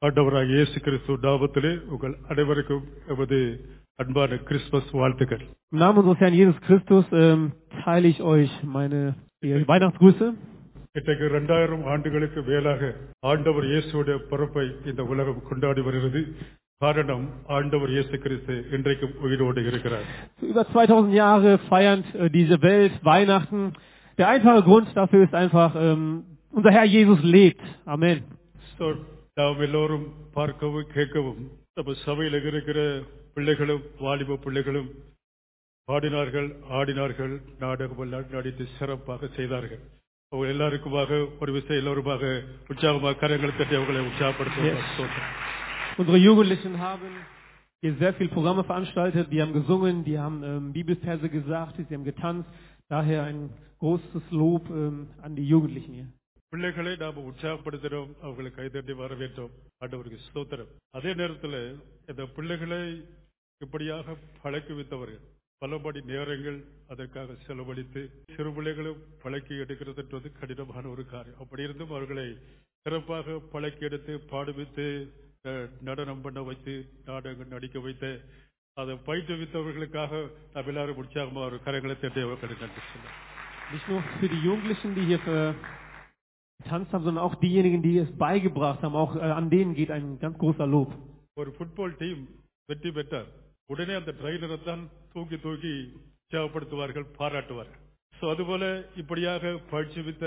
ஆண்டவராகிய இயேசு கிறிஸ்து நாமத்திலே உங்கள் அனைவருக்கும் எமது அன்பான கிறிஸ்துமஸ் வாழ்த்துக்கள். Im Namen unseres Herrn Jesus Christus teile ich euch meine Weihnachtsgrüße. இன்றைக்கு 2000 ஆண்டுகளுக்கு மேலாக ஆண்டவர் இயேசுடைய பிறப்பை இந்த உலகம் கொண்டாடி வருகிறது. காரணம் ஆண்டவர் இயேசு கிறிஸ்து இன்றைக்கும் உயிரோடு இருக்கிறார். Über 2000 Jahre feiert diese Welt Weihnachten. Der einfache Grund dafür ist einfach, unser Herr Jesus lebt. Amen. So, நாம் எல்லோரும் பார்க்கவும் கேட்கவும் நம்ம சபையில் இருக்கிற பிள்ளைகளும் வாலிப பிள்ளைகளும் பாடினார்கள், ஆடினார்கள், நாடகம் எல்லாம் நடித்து சிறப்பாக செய்தார்கள். அவங்க எல்லாருக்குமாக ஒரு விஷயம் எல்லோருமாக உற்சாகமாக கரங்களை தட்டி அவங்களை உற்சாகப்படுத்த. Unsere Jugendlichen haben hier sehr viele Programme veranstaltet, die haben gesungen, die haben Bibelverse gesagt, sie haben getanzt. Daher ein großes Lob an die Jugendlichen hier. பிள்ளைகளை நாம் உற்சாகப்படுத்தினோம், அவங்களை கைதட்டி வரவேற்றோம். ஆண்டவருக்கு ஸ்தோத்திரம். அதே நேரத்தில் இந்த பிள்ளைகளை இப்படியாக பழக்குவித்தவர்கள் பல மணி நேரங்கள் அதற்காக செலவழித்து சிறு பிள்ளைகளும் பழக்கி எடுக்கிறது கடினமான ஒரு காரியம். அப்படி இருந்தும் அவர்களை சிறப்பாக பழக்கி எடுத்து பாடுவித்து நடனம் பண்ண வைத்து நாடகம் நடிக்க வைத்து அதை பயிற்றுவித்தவர்களுக்காக நாம் எல்லாரும் உற்சாகமாக ஒரு கரங்களை தட்டி அவர்களுக்கு நன்றி சொல்லுவோம். Nicht nur für die Jugendlichen, die hier getanzt haben, sondern auch diejenigen, die es beigebracht haben. Auch an denen geht ein ganz großer Lob. ஒரு ஃபுட்பால் டீம் வெற்றி பெற்றார். உடனே அந்த ட்ரைனரை தான் தூக்கி உற்சாகப்படுத்துவார்கள், பாராட்டுவார்கள். அதுபோல இப்படியாக பயிற்சிவித்த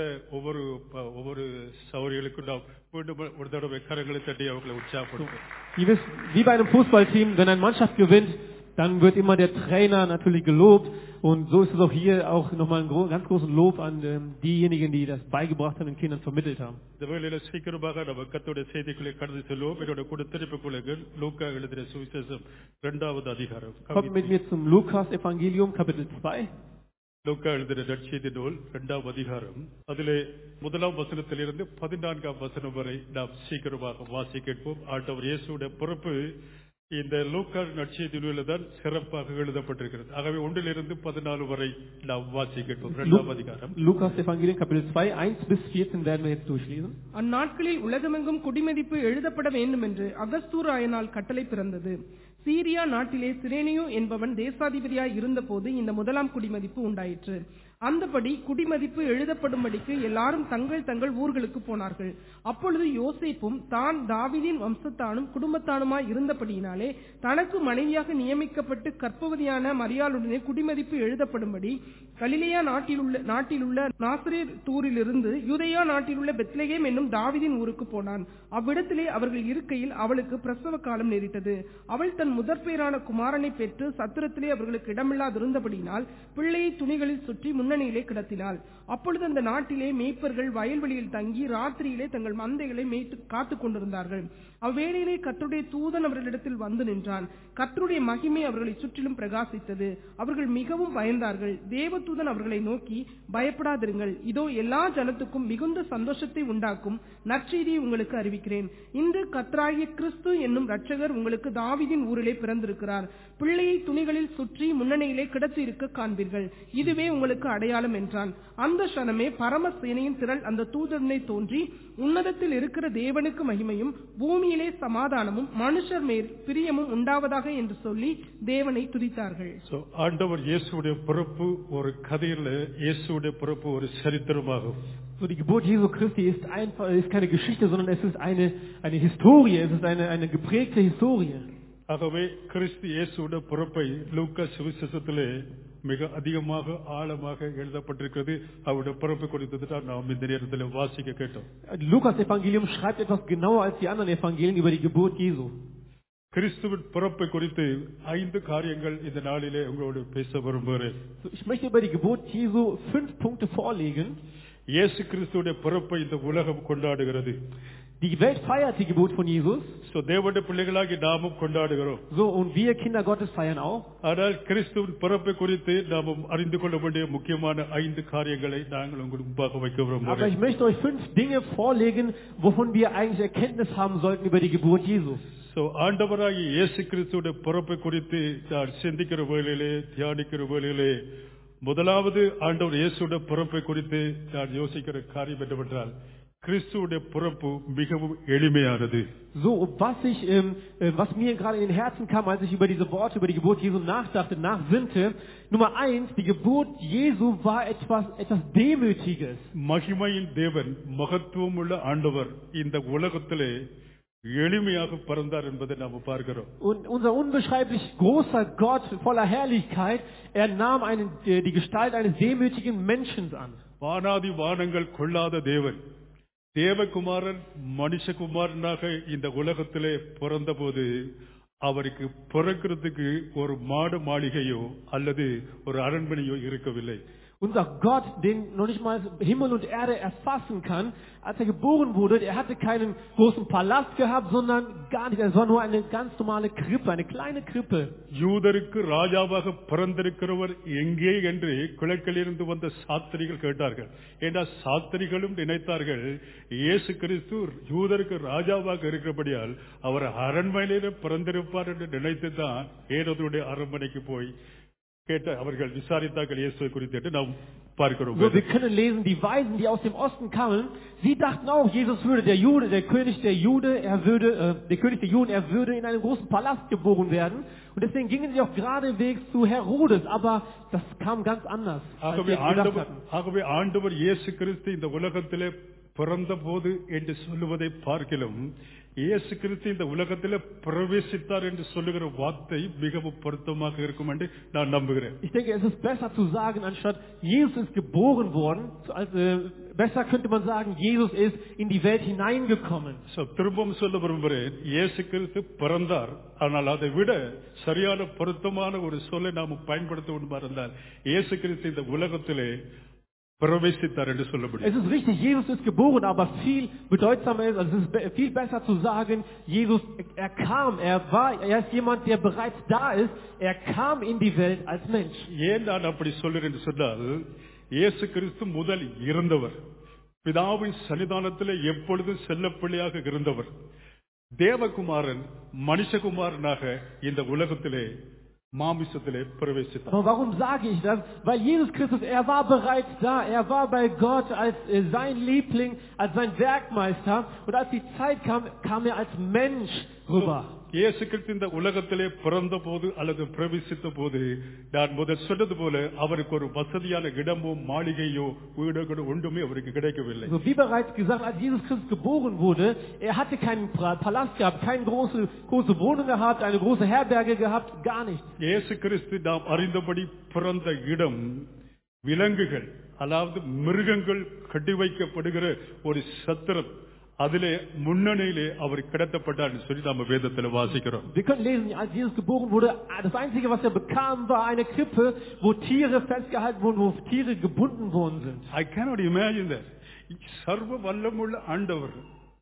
ஒவ்வொரு சௌரியர்களுக்கும் நாம் மீண்டும் ஒரு தடவை கரங்களை தட்டி அவர்களை உற்சாகப்படுத்துவோம். Wie bei einem Fußballteam, wenn eine Mannschaft gewinnt, dann wird immer der Trainer natürlich gelobt. Und so ist es auch hier auch nochmal ein ganz großen Lob an diejenigen, die das beigebracht haben, den Kindern vermittelt haben. இந்த வேளையில சீக்கிரமாக நம்ம கர்த்தருடைய செய்திகளை கடந்து செல்வோம். என்னோட கூட திருப்பிக் கொள்ளுங்கள். லூக்கா எழுதின சுவிசேஷம் 2வது அதிகாரம். Kommt mit mir zum Lukas Evangelium Kapitel 2. லூக்கா எழுதின நற்செய்தி நூல் 2வது அதிகாரம். அதிலே 1ஆம் வசனத்திலிருந்து 14ஆம் வசனம் வரை நாம் சீக்கிரமாக வாசி கேட்போம். ஆண்டவர் இயேசுடைய பிறப்பு இந்த லூக்கா நற்செய்தி நூலில் தான் சிறப்பாக எழுதப்பட்டிருக்கிறது. ஆகவே 1லிருந்து 14 வரை நாம் வாசி கேட்போம். 2ஆம் அதிகாரம். Lukas Evangelium Kapitel 2, 1 bis 14 werden wir jetzt durchlesen. அந்நாட்களில் உலகமெங்கும் குடிமதிப்பு எழுதப்பட வேண்டும் என்று அகஸ்தூராயனால் கட்டளை பிறந்தது. சீரியா நாட்டிலே சிரேனியு என்பவன் தேசாதிபதியாய் இருந்தபோது இந்த முதலாம் குடிமதிப்பு உண்டாயிற்று. அந்தபடி குடிமதிப்பு எழுதப்படும்படிக்கு எல்லாரும் தங்கள் தங்கள் ஊர்களுக்கு போனார்கள். அப்பொழுது யோசேப்பும் தான் தாவீதின் வம்சத்தானும் குடும்பத்தானுமாய் இருந்தபடியினாலே தனக்கு மனைவியாக நியமிக்கப்பட்டு கர்ப்பவதியான மரியாளுடனே குடிமதிப்பு எழுதப்படும்படி கலிலேயா நாட்டிலுள்ள நாசரேத் தூரிலிருந்து யூதேயா நாட்டிலுள்ள பெத்லகேம் என்னும் தாவீதின் ஊருக்கு போனான். அவ்விடத்திலே அவர்கள் இருக்கையில் அவளுக்கு பிரசவ காலம் நேரிட்டது. அவள் தன் முதற்பேரான குமாரனை பெற்று சத்திரத்திலே அவர்களுக்கு இடமில்லாதிருந்தபடியினால் பிள்ளையை துணிகளில் சுற்றி முன்னணியிலே கிடத்தினாள். அப்பொழுது அந்த நாட்டிலே மேய்ப்பர்கள் வயல்வெளியில் தங்கி ராத்திரியிலே தங்கள் மந்தைகளை மேய்த்து காத்துக் கொண்டிருந்தார்கள். அவ்வேளையிலே கர்த்தருடைய தூதன் அவர்களிடத்தில் வந்து நின்றான். கர்த்தருடைய மகிமை அவர்களை சுற்றிலும் பிரகாசித்தது. அவர்கள் மிகவும் பயந்தார்கள். தேவதூதன் அவர்களை நோக்கி, பயப்படாதிருங்கள், இதோ எல்லா ஜனத்துக்கும் மிகுந்த சந்தோஷத்தை உண்டாக்கும் நற்செய்தியை உங்களுக்கு அறிவிக்கிறேன். இன்று கர்த்தராகிய கிறிஸ்து என்னும் இரட்சகர் உங்களுக்கு தாவீதின் ஊரிலே பிறந்திருக்கிறார். பிள்ளையை துணிகளில் சுற்றி முன்னணியிலே கிடத்தி இருக்க காண்பீர்கள். இதுவே உங்களுக்கு அடையாளம் என்றான். அந்த க்ஷணமே பரமசேனையின் திரள் அந்த தூதனை தோன்றி, உன்னதத்தில் இருக்கிற தேவனுக்கு மகிமையும் பூமியிலே சமாதானமும் மனுஷர் மேல் பிரியமும் உண்டாவதாக என்று சொல்லி தேவனை துதித்தார்கள். ஆண்டவர் இயேசுடைய பிறப்பு ஒரு கதையில், இயேசுடைய பிறப்பு ஒரு சரித்திரமாகும். So, die Geburt Jesu Christi ist keine Geschichte, sondern es ist eine Historie, es ist eine geprägte Historie. ஆகவே கிறிஸ்து இயேசுடைய பிறப்பை லூக்கா சுவிசேஷத்திலே மிக அதிகமாக ஆழமாக எழுதப்பட்டிருக்கிறது. அவருடைய பிறப்பு குறித்து தான் நாம் இந்த நேரத்தில் வாசிக்க கேட்டோம். Lukas Evangelium schreibt etwas genauer als die anderen Evangelien über die Geburt Jesu. கிறிஸ்துவின் பிறப்பை குறித்து 5 காரியங்கள் இந்த நாளிலே உங்களோடு பேச விரும்புகிறேன். Ich möchte über die Geburt Jesu 5 Punkte vorlegen. இயேசு கிறிஸ்துவின் பிறப்பை இந்த உலகம் கொண்டாடுகிறது. Die Welt feiert die Geburt von Jesus. தேவனுடைய பிள்ளைகளாகி நாமும் கொண்டாடுகிறோம். So, und wir Kinder Gottes feiern auch. ஆனால் கிறிஸ்துவின் பிறப்பை குறித்து நாம் அறிந்து கொள்ள வேண்டிய முக்கியமான 5 காரியங்களை நாங்கள் உங்களுக்கு முன்பாக வைக்க விரும்புகிறோம். Aber ich möchte euch 5 Dinge vorlegen, wovon wir eigentlich Erkenntnis haben sollten über die Geburt Jesu. ஆண்டவராகிய இயேசு கிறிஸ்துவின் பிறப்பை குறித்து நான் சிந்திக்கிற வேளையிலே, தியானிக்கிற வேளையிலே, முதலாவது ஆண்டவர் இயேசுடைய பிறப்பை குறித்து நான் யோசிக்கிற காரியம் என்னவென்றால், கிறிஸ்துவுடைய பிறப்பு மிகவும் எளிமையானது. So, was mir gerade in den Herzen kam, als ich über diese Worte, über die Geburt Jesu nachdachte, nachsinnte, Nummer 1, die Geburt Jesu war etwas Demütiges. மகிமையின் தேவன், மகத்துவமுள்ள ஆண்டவர் இந்த உலகத்திலே எளிமையாக பிறந்தார் என்பதை நாம் பார்க்கிறோம். Und unser unbeschreiblich großer Gott voller Herrlichkeit, er nahm die Gestalt eines demütigen Menschen an. வானாதி வானங்கள் கொள்ளாத தேவன், தேவகுமாரன் மனுஷகுமாரனாக இந்த உலகத்திலே பிறந்தபோது அவருக்கு பிறக்கிறதுக்கு ஒரு மாட மாளிகையோ அல்லது ஒரு அரண்மனையோ இருக்கவில்லை. Unser Gott, den noch nicht mal Himmel und Erde erfassen kann, als er geboren wurde, er hatte keinen großen Palast gehabt, sondern gar nicht. Es war nur eine ganz normale Krippe, eine kleine Krippe. யூதருக்கு ராஜாவாக பிறந்திருக்கிறவர் எங்கே என்று கிழக்கிலிருந்து வந்த சாஸ்திரிகள் கேட்டார்கள். ஏன்னா சாஸ்திரிகளும் நினைத்தார்கள் இயேசு கிறிஸ்து யூதருக்கு ராஜாவாக இருக்கிறபடியால் அவர் அரண்மனையிலே பிறந்திருப்பார் என்று நினைத்துதான் ஏரோதுடைய அரண்மனைக்கு போய் கேட்ட அவர்கள் விசாரித்தார்கள் இயேசுவை குறித்து நாம் பார்க்கிறோம். So, wir können lesen, die Weisen, die aus dem Osten kamen, sie dachten auch, Jesus würde der König der Juden, er würde in einem großen Palast geboren werden. Und deswegen gingen sie auch geradewegs zu Herodes, aber das kam ganz anders, als sie gedacht hatten. ஆகவே ஆண்டவர் இயேசு கிறிஸ்து இந்த உலகத்திலே பிறந்த போது என்று சொல்லுவதை பார்க்கிலும் இயேசு கிறிஸ்து இந்த உலகத்தில் பிரவேசித்தார் என்று சொல்லுகிற வார்த்தை மிகவும் பொருத்தமாக இருக்கும் என்று நான் நம்புகிறேன். Ich denke, es ist besser zu sagen, anstatt Jesus ist geboren worden, besser könnte man sagen, Jesus ist in die Welt hineingekommen. திரும்பவும் சொல்ல விரும்புகிறேன், இயேசு கிறிஸ்து பிறந்தார். ஆனால் அதை விட சரியான பொருத்தமான ஒரு சொல்லை நாம் பயன்படுத்த வேண்டும் இருந்தால் இயேசு கிறிஸ்து இந்த உலகத்திலே பிரவேசித்தார் என்று சொல்ல முடியும். Es ist richtig, Jesus ist geboren, aber viel bedeutsamer ist, also es ist viel besser zu sagen, Jesus, er kam, er ist jemand, der bereits da ist, er kam in die Welt als Mensch. ஏன் நான் அப்படி சொல்கிறேன் என்று சொன்னால், இயேசு கிறிஸ்து முதல் இருந்தவர், பிதாவின் சன்னிதானத்திலே எப்பொழுதும் செல்லப்பிள்ளையாக இருந்தவர், தேவகுமாரன் மனுஷகுமாரனாக இந்த உலகத்திலே மாமிசத்திலே பிரவேசித்தார். Aber warum sage ich das? Weil Jesus Christus, er war bereits da, er war bei Gott als sein Liebling, als sein Werkmeister, und als die Zeit kam, kam er als Mensch rüber. இயேசு கிறிஸ்து இந்த உலகத்திலே பிறந்த போது அல்லது பிரவேசித்த போது நான் முதல் சொன்னது போல அவருக்கு ஒரு வசதியான இடமோ மாளிகையோ வீடுகளோ ஒன்றுமே அவருக்கு கிடைக்கவில்லை. So wie bereits gesagt, als Jesus Christus geboren wurde, er hatte keinen Palast gehabt, keine große Wohnung gehabt, eine große Herberge gehabt, gar nichts. இயேசு கிறிஸ்து நாம் அறிந்தபடி பிறந்த இடம் விலங்குகள், அதாவது மிருகங்கள் கட்டி வைக்கப்படுகிற ஒரு சத்திரம், அதிலே முன்னணியிலே அவர் கிடத்தப்பட்டார் என்று சொல்லி நாம் வேதத்தில் வாசிக்கிறோம். Wir können lesen, als Jesus geboren wurde, das Einzige, was er bekam, war eine Krippe, wo Tiere festgehalten wurden, wo Tiere gebunden worden sind. I cannot imagine that. சர்வ வல்லமுள்ள ஆண்டவர்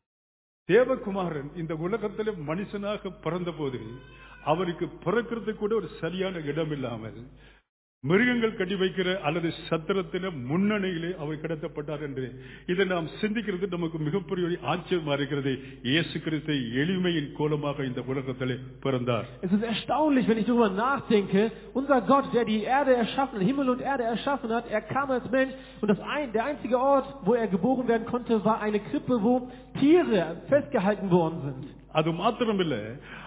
தேவகுமாரன் இந்த உலகத்திலே மனுஷனாக பிறந்த போது அவருக்கு பிறக்கிறதுக்கு கூட ஒரு சரியான இடம் இல்லாமல் மிருகங்கள் கட்டி வைக்கிற அல்லது சத்திரத்தின முன்னணியிலே அவர் கிடத்தப்பட்டார் என்று இதை நாம் சிந்திக்கிறது நமக்கு மிகப்பெரிய ஆச்சரியமா இருக்கிறது. இயேசு கிறிஸ்து எளிமையின் கோலமாக இந்த உலகத்திலே பிறந்தார். Es ist erstaunlich, wenn ich darüber nachdenke, unser Gott, der die Erde erschaffen, Himmel und Erde erschaffen hat, er kam als Mensch, und der einzige Ort, wo er geboren werden konnte, war eine Krippe, wo Tiere festgehalten worden sind. அது மாத்திரமில்லை,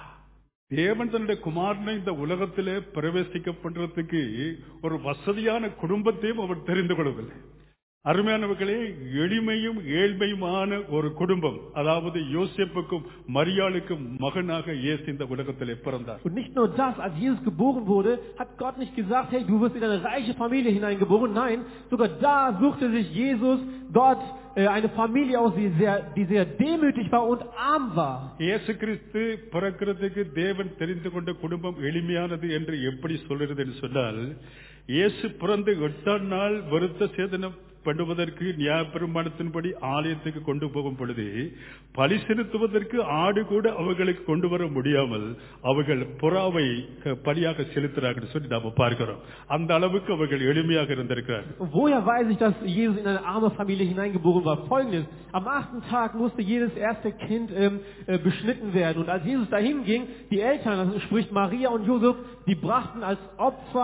தேவன் தன்னுடைய குமாரனை இந்த உலகத்திலே பிரவேசிக்க பண்றதுக்கு ஒரு வசதியான குடும்பத்தையும் அவர் தெரிந்து கொள்ளவில்லை. அருமையானவர்களே, எளிமையும் ஏழ்மையுமான ஒரு குடும்பம், அதாவது யோசேப்புக்கும் மரியாளுக்கும் மகனாக இயேசு இந்த உலகத்திலே பிறந்தார். Und nicht nur das, als Jesus geboren wurde, hat Gott nicht gesagt, hey, du wirst in eine reiche Familie hineingeboren. Nein, sogar da suchte sich Jesus, Gott, eine Familie aus, die sehr demütig war und arm war. இயேசு கிறிஸ்து பிறக்கிறதுக்கு தேவன் தெரிந்து கொண்ட குடும்பம் எளிமையானது என்று எப்படி சொல்றது என்று சொன்னால், இயேசு பிறந்து 8ஆம் நாள் விருத்த சேதனம் பண்ணுவதற்கு நியாயப்பிரமாணத்தின்படி ஆலயத்துக்கு கொண்டு போகும் பொழுது பலி செலுத்துவதற்கு ஆடு கூட அவர்களுக்கு கொண்டு வர முடியாமல் அவர்கள் புறாவை பலியாக செலுத்துறாங்கன்னு சொல்லி நாம பார்க்கிறோம். அந்த அளவுக்கு அவர்கள் எளிமையாக இருந்திருக்கிறார்கள். Woher weiß ich, dass Jesus in eine arme Familie hineingeboren war? Folgendes: Am 8. Tag musste jedes erste Kind beschnitten werden, und als Jesus dahin ging, die Eltern, das spricht Maria und Josef, die brachten als Opfer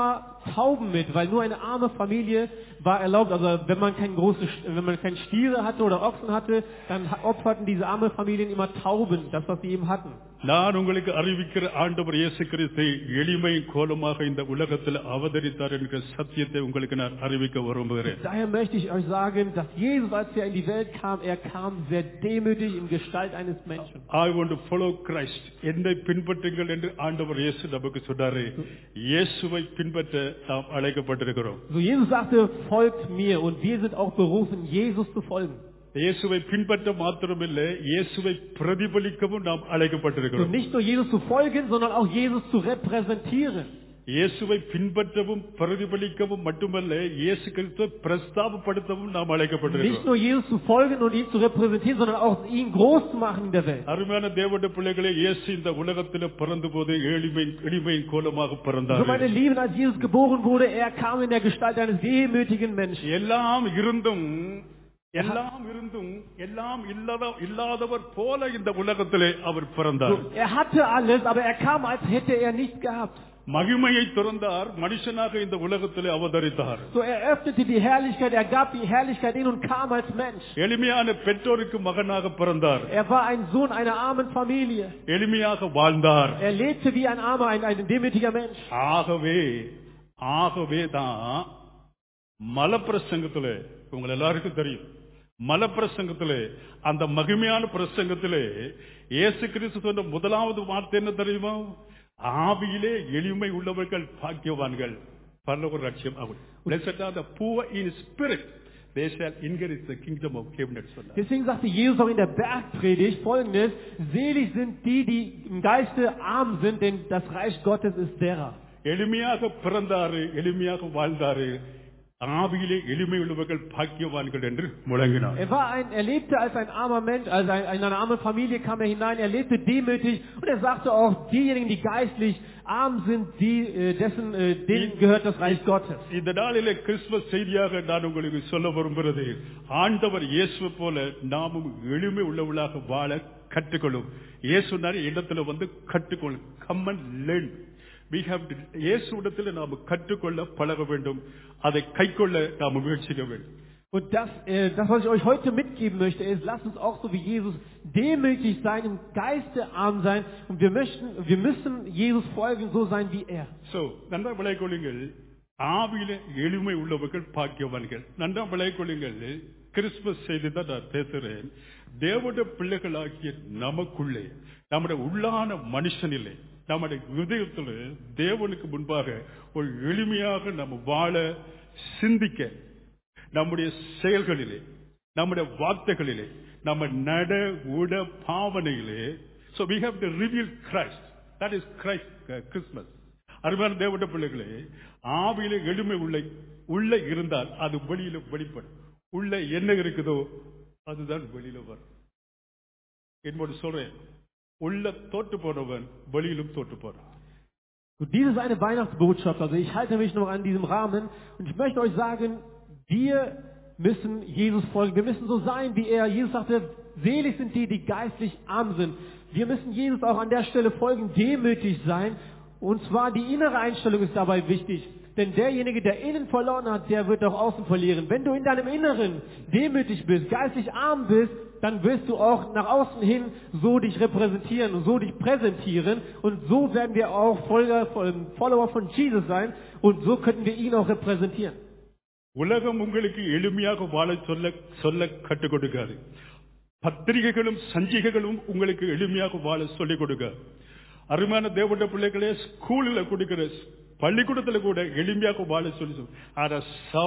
Tauben mit, weil nur eine arme Familie war erlaubt, also wenn man keine Stiere hatte oder Ochsen hatte, dann opferten diese arme Familien immer Tauben, das was sie eben hatten. நான் உங்களுக்கு அறிவிக்கிற ஆண்டவர் இயேசு கிறிஸ்து எளிமை கோலமாக இந்த உலகத்தில் அவதரித்தார் என்கிற சத்தியத்தை உங்களுக்கு நான் அறிவிக்க விரும்புகிறேன். Daher möchte ich euch sagen, dass Jesus, als er in die Welt kam, er kam sehr demütig in Gestalt eines Menschen. I want to follow Christ. என்னை பின்பற்றுங்கள் என்று ஆண்டவர் இயேசு நமக்கு சொன்னாரு. இயேசுவை பின்பற்ற நாம் அழைக்கப்பட்டிருக்கிறோம். So Jesus sagte, folgt mir, und wir sind auch berufen, Jesus zu folgen. இயேசுவை பின்பற்ற மாத்திரமில்லை, இயேசுவை பிரதிபலிக்கவும் நாம் அழைக்கப்பட்டிருக்கிறோம். Und nicht nur Jesus zu folgen, sondern auch Jesus zu repräsentieren. இயேசுவை பின்பற்றவும் பிரதிபலிக்கவும் மட்டுமல்ல, இயேசு கிறிஸ்துவை பிரஸ்தாபப்படுத்தவும் நாம் Nicht அழைக்கப்பட்டிருக்கிறோம். nur Jesus zu folgen und ihn zu repräsentieren, sondern auch ihn groß zu machen in der Welt. அருமையான தேவனுடைய பிள்ளைகளே, இயேசு இந்த உலகத்தில் பிறந்தபோது எளிமையின் கோலமாக So பிறந்தார். meine Lieben, als Jesus geboren wurde, er kam in der Gestalt eines demütigen Menschen. எல்லாம் இருந்தும் எல்லாம் இல்லாதவர் போல இந்த உலகத்திலே அவர் பிறந்தார். So, er hatte alles, aber er kam, als hätte er nichts gehabt. மகிமையை துறந்தார், மனுஷனாக இந்த உலகத்திலே அவதரித்தார். So, er öffnete die Herrlichkeit, er gab die Herrlichkeit in und kam als Mensch. எளிமையான பெற்றோருக்கு மகனாக பிறந்தார். Er war ein Sohn einer armen Familie. எளிமையாக வாழ்ந்தார். Er lebte wie ein armer, ein demütiger Mensch. ஆகவே தான் மலப்பிரசங்கத்திலே, உங்கள் எல்லாருக்கும் தெரியும், மலப்பிரசங்கத்திலே, அந்த மகிமையான பிரசங்கத்திலே இயேசு கிறிஸ்து சொன்ன முதலாவது வார்த்தை என்ன தெரியுமா? ஆவியிலே எளிமை உள்ளவர்கள் பாக்கியவான்கள், பரலோக ராஜ்யம் அவர்கள். Blessed are the poor in spirit, they shall inherit the kingdom of heaven. Deswegen sagte Jesus auch in der Bergpredigt Folgendes: Selig sind die, die im Geiste arm sind, denn das Reich Gottes ist derer. எளிமையாக பிறந்தாரு, எளிமையாக வாழ்ந்தாரு, ஆவியிலே எளிமை உள்ளவர்கள் பாக்கியவான்கள் என்று முழங்கினார். Er lebte als ein armer Mensch, also in eine arme Familie kam er hinein, er lebte demütig und er sagte auch, diejenigen, die geistlich arm sind, denen gehört das Reich Gottes. இந்த நாளிலே Christmas செய்தியாக நான் உங்களுக்கு சொல்ல விரும்புகிறது, ஆண்டவர் இயேசுவை போல நாமும் எளிமை உள்ளவர்களாக வாழ கற்றுக்கொள்ளும். இயேசு இடத்துல வந்து கற்றுக்கொள்ளும். Come and learn. We have to, இயேசுவிடத்தில் நாம் கற்றுக்கொள்ள பழக வேண்டும், அதை கைக்கொள்ள நாம் முயற்சிக்க வேண்டும். Und das, was ich euch heute mitgeben möchte, ist, lasst uns auch so wie Jesus demütig sein, im Geiste arm sein, und wir müssen Jesus folgen, so sein wie er. So, நன்றா விளைக்கொள்ளுங்கள், ஆவியிலே எளிமை உள்ளவர்கள் பாக்கியவான்கள். நன்றா விளைக்கொள்ளுங்கள், Christmas செய்தி தான் நான் பேசுறேன். தேவனுடைய பிள்ளைகளாகிய நமக்குள்ளே, நம்முடைய உள்ளான மனுஷனிலே, நம்முடைய இதயத்தில் தேவனுக்கு முன்பாக ஒரு எளிமையாக நம்ம வாழ சிந்திக்க, நம்முடைய செயல்களிலே, நம்முடைய வார்த்தைகளிலே, நம்ம நட உட பாவனையிலே, so we have to reveal Christ. That is Christ Christmas. அருமையான தேவனுடைய பிள்ளைகளே, ஆவியிலே எளிமை உள்ள இருந்தால் அது வெளியில வெளிப்படும். உள்ள என்ன இருக்குதோ அதுதான் வெளியில வரும். என்னோட சொல்றேன், உள்ள தோற்று போனவன் வெளியிலும் தோற்று போறான். Und dies ist eine Weihnachtsbotschaft, also ich halte mich noch an diesem Rahmen und ich möchte euch sagen, wir müssen Jesus folgen, wir müssen so sein wie er. Jesus sagte, selig sind die, die geistlich arm sind. Wir müssen Jesus auch an der Stelle folgen, demütig sein, und zwar die innere Einstellung ist dabei wichtig. Denn derjenige, der innen verloren hat, der wird auch außen verlieren. Wenn du in deinem Inneren demütig bist, geistlich arm bist, dann wirst du auch nach außen hin so dich repräsentieren und so dich präsentieren. Und so werden wir auch Follower von Jesus sein. Und so könnten wir ihn auch repräsentieren. உலகம் உங்களுக்கு எளிமையாக வாழ சொல்ல கற்றுக் கொடுக்காது. பத்திரிகைகளும் சஞ்சிகைகளும் உங்களுக்கு எளிமையாக வாழ சொல்லிக் கொடுக்காது. அருமையான தேவனுடைய பிள்ளைகளே, ஸ்கூலில் கொடுக்கிற, பள்ளிக்கூடத்தில் கூட எளிமையாக வாழ சொல்லி, ஆனா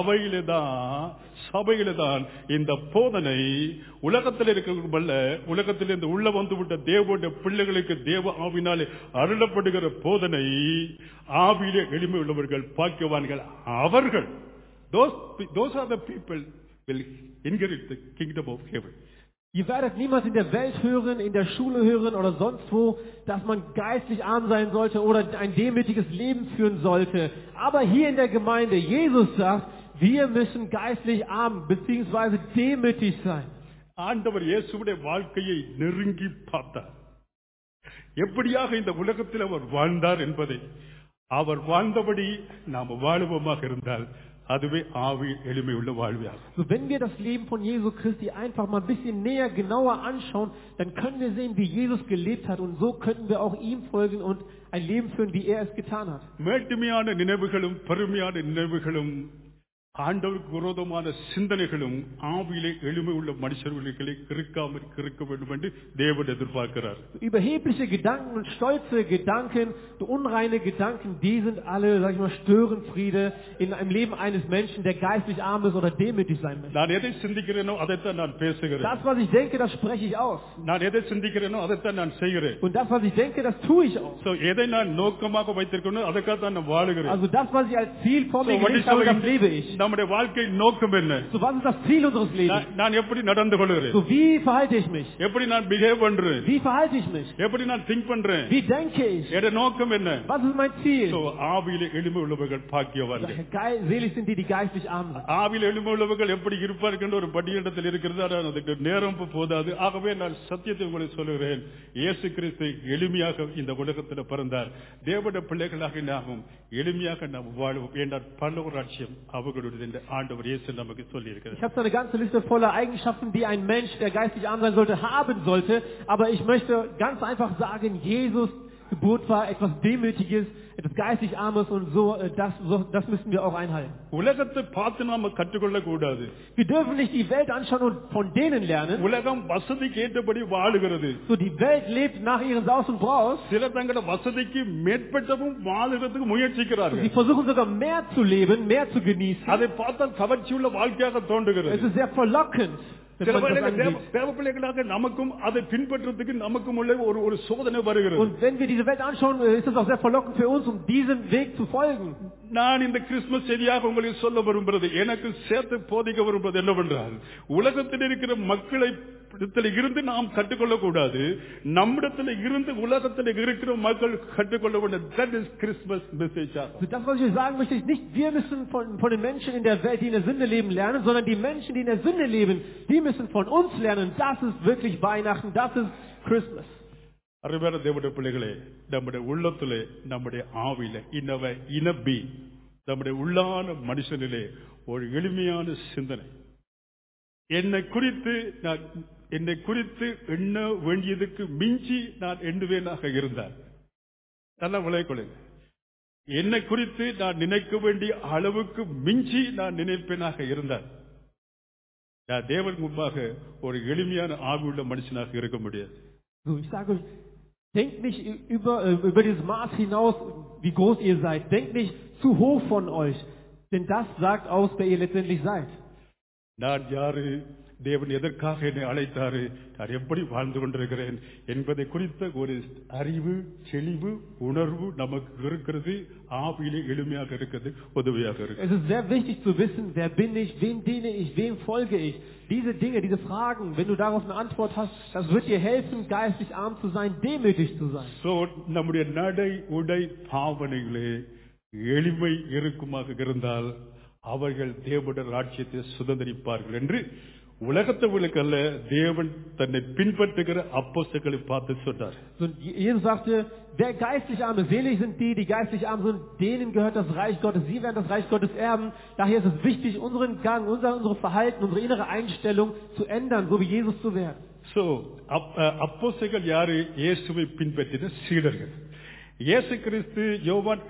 சபையில தான் இந்த போதனை உலகத்தில் இருக்கிறவல்ல, உலகத்திலிருந்து உள்ள வந்துவிட்ட தேவனுடைய பிள்ளைகளுக்கு தேவ ஆவினாலே அருளப்படுகிற போதனை, ஆவியிலே எளிமை உள்ளவர்கள் பாக்கியவான்கள் அவர்கள். Those are the people will inherit the kingdom of heaven. Ihr werdet niemals in der Welt hören, in der Schule hören oder sonst wo, dass man geistlich arm sein sollte oder ein demütiges Leben führen sollte. Aber hier in der Gemeinde, Jesus sagt, wir müssen geistlich arm bzw. demütig sein. ஆண்டவர் இயேசுவுடைய வாழ்க்கையை நெருங்கி பார்த்தார். எப்படியாக இந்த உலகத்தில் அவர் வாழ்ந்தார் என்பதை, அவர் வாழ்ந்தபடி நாம் வாழுவோமாக இருந்தால் அதுவே ஆவி எளிமை உள்ள வாழ்வியாகும். So, wenn wir das Leben von Jesu Christi einfach mal ein bisschen näher, genauer anschauen, dann können wir sehen, wie Jesus gelebt hat, und so könnten wir auch ihm folgen und ein Leben führen, wie er es getan hat. மேட்டுமையான நினைவுகளும் பெருமையான நினைவுகளும் ஆண்டவருக்கு விரோதமான சிந்தனைகளும் ஆவியிலே எளிமை உள்ள மனுஷர்களை இருக்காமல் இருக்க வேண்டும் என்று தேவன் எதிர்பார்க்கிறார். Überhebliche Gedanken und stolze Gedanken, unreine Gedanken, die sind alle, sag ich mal, Störenfriede in einem Leben eines Menschen, der geistlich arm ist oder demütig sein möchte. நான் எதை சிந்திக்கிறேனோ அதைத்தான் நான் பேசுகிறேன். Das, was ich denke, das spreche ich aus. நான் எதை சிந்திக்கிறேனோ அதைத்தான் நான் செய்கிறேன். Und das, was ich denke, das tue ich auch. So எதை நான் நோக்கமாக வைத்திருக்கணும் அதுக்காக தான் நான் வாழுகிறேன். Also das, was ich als Ziel vor mir gelegt habe, das lebe ich. நம்முடைய வாழ்க்கை நோக்கம் என்ன? So, was ist das Ziel unseres Lebens? நான் எப்படி நடந்து கொள்கிறேன்? So, wie verhalte ich mich? எப்படி நான் பிஹேவ் பண்றேன்? Wie verhalte ich mich? எப்படி நான் திங்க் பண்றேன்? Wie denke ich? என்னோட நோக்கம் என்ன? Was ist mein Ziel? So ஆவியிலே எளிமை உள்ளவர்கள் பாக்கியவான்கள். Selig sind die, die geistlich arm sind. ஆவியிலே எளிமை உள்ளவர்கள் எப்படி இருப்பார்கள் என்ற ஒரு பட்டியலிடத்தில் இருக்கிறது. ஆனால் அதுக்கு நேரம் போதாது. ஆகவே நான் சத்தியத்தை உங்களுக்கு சொல்லுகிறேன். இயேசு கிறிஸ்து எளிமையாக இந்த உலகத்தில் பிறந்தார். தேவனுடைய பிள்ளைகளாக நாமும் எளிமையாக நாம் வாழ்வோம் என்றால் பரலோக ராஜ்யம் அவர்களுடைய ஆண்டவர் இயேசு நமக்கு சொல்லி இருக்கிறார். Ich habe so eine ganze Liste voller Eigenschaften, die ein Mensch, der geistig arm sein sollte, haben sollte. Aber ich möchte ganz einfach sagen, Jesus Geburt war etwas Demütiges, etwas geistig Armes, und das müssen wir auch einhalten. உலகத்தை பார்த்து நாம கற்றுக்கொள்ள கூடாது. Wir dürfen nicht die Welt anschauen und von denen lernen. உலகம் வசதிக்கு ஏற்றபடி வாழுகிறது. So, die Welt lebt nach ihren Saus und Braus. சில தங்களோட வசதிக்கு மேற்பட்டவும் வாழுறதுக்கு முயற்சிக்கிறார்கள். Sie versuchen sogar mehr zu leben, mehr zu genießen. அதை பார்த்தால் கவர்ச்சியுள்ள வாழ்க்கையாக தோன்றுகிறது. Es ist sehr verlockend. தேவ பிள்ளைகளாக நமக்கும் அதை பின்பற்றதுக்கு நமக்கும் உள்ள ஒரு சோதனை வருகிறது. Und wenn wir diese Welt anschauen, ist es auch sehr verlockend für uns, um diesem Weg zu folgen. நான் இந்த கிறிஸ்துமஸ் செய்தியாக உங்களுக்கு சொல்ல விரும்புகிறது, எனக்கு சேர்த்து போதிக்க விரும்புவது என்னவென்றால், உலகத்தில் இருக்கிற மக்களை இருந்து நாம் கற்றுக்கொள்ள கூடாது, நம்மிடத்தில் இருந்து உலகத்தில் இருக்கிற மக்கள் கற்றுக்கொள்ள வேண்டும். That is Christmas message. Das, was ich sagen möchte, ist nicht, wir müssen von den Menschen in der Welt, die in der Sünde leben, lernen, sondern die Menschen, die in der Sünde leben, die müssen von uns lernen. Das ist wirklich Weihnachten, das ist Christmas. அருமையான தேவனுடைய பிள்ளைகளே, நம்முடைய உள்ளத்திலே, நம்முடைய ஆவியிலே, இனபி நம்முடைய உள்ளான மனுஷனிலே ஒரு எளிமையான சிந்தனை, என்னை குறித்து எண்ண வேண்டியதுக்கு மிஞ்சி நான் எண்ணுவேனாக இருந்தார். நல்லா விளையாடுங்க. என்னை குறித்து நான் நினைக்க வேண்டிய அளவுக்கு மிஞ்சி நான் நினைப்பேனாக இருந்தார். நான் தேவன் முன்பாக ஒரு எளிமையான ஆவியுள்ள மனுஷனாக இருக்க முடியாது. So, ich sage euch, denkt nicht über dieses Maß hinaus, wie groß ihr seid. Denkt nicht zu hoch von euch, denn das sagt aus, wer ihr letztendlich seid. நான் யாரு, தேவன் எதற்காக என்னை அழைத்தாரு, நான் எப்படி வாழ்ந்து கொண்டிருக்கிறேன் என்பதை குறித்த ஒரு அறிவு, தெளிவு, உணர்வு நமக்கு இருக்கிறது. ஆவியிலே எளிமையாக இருக்கிறது, உதவியாக இருக்கு. Es ist sehr wichtig zu wissen, wer bin ich, wem diene ich, wem folge ich. Diese Dinge, diese Fragen, wenn du darauf eine Antwort hast, das wird dir helfen, geistig arm zu sein, demütig zu sein. So, நம்முடைய நடை, உடை, பாவனைகளே எளிமை இருக்குமாக இருந்தால் அவர்கள் தேவனுடைய ராஜ்யத்தை சுதந்திரிப்பார்கள் என்று உலகத்தவர்களுக்கு அல்ல, தேவன் தன்னை பின்பற்றுகிற அப்போஸ்தலர்களை பார்த்து சொன்னார். Jesus sagte, wer geistlich arm ist, selig sind die geistlich arm sind, denen gehört das Reich Gottes, sie werden das Reich Gottes erben. Daher ist es wichtig, unseren Gang, unsere Verhalten, unsere innere Einstellung zu ändern, so wie Jesus zu werden. So, அப்போஸ்தலர்கள் யாரு? இயேசுவை பின்பற்றின சீடர்கள். இயேசு கிறிஸ்து யோவான்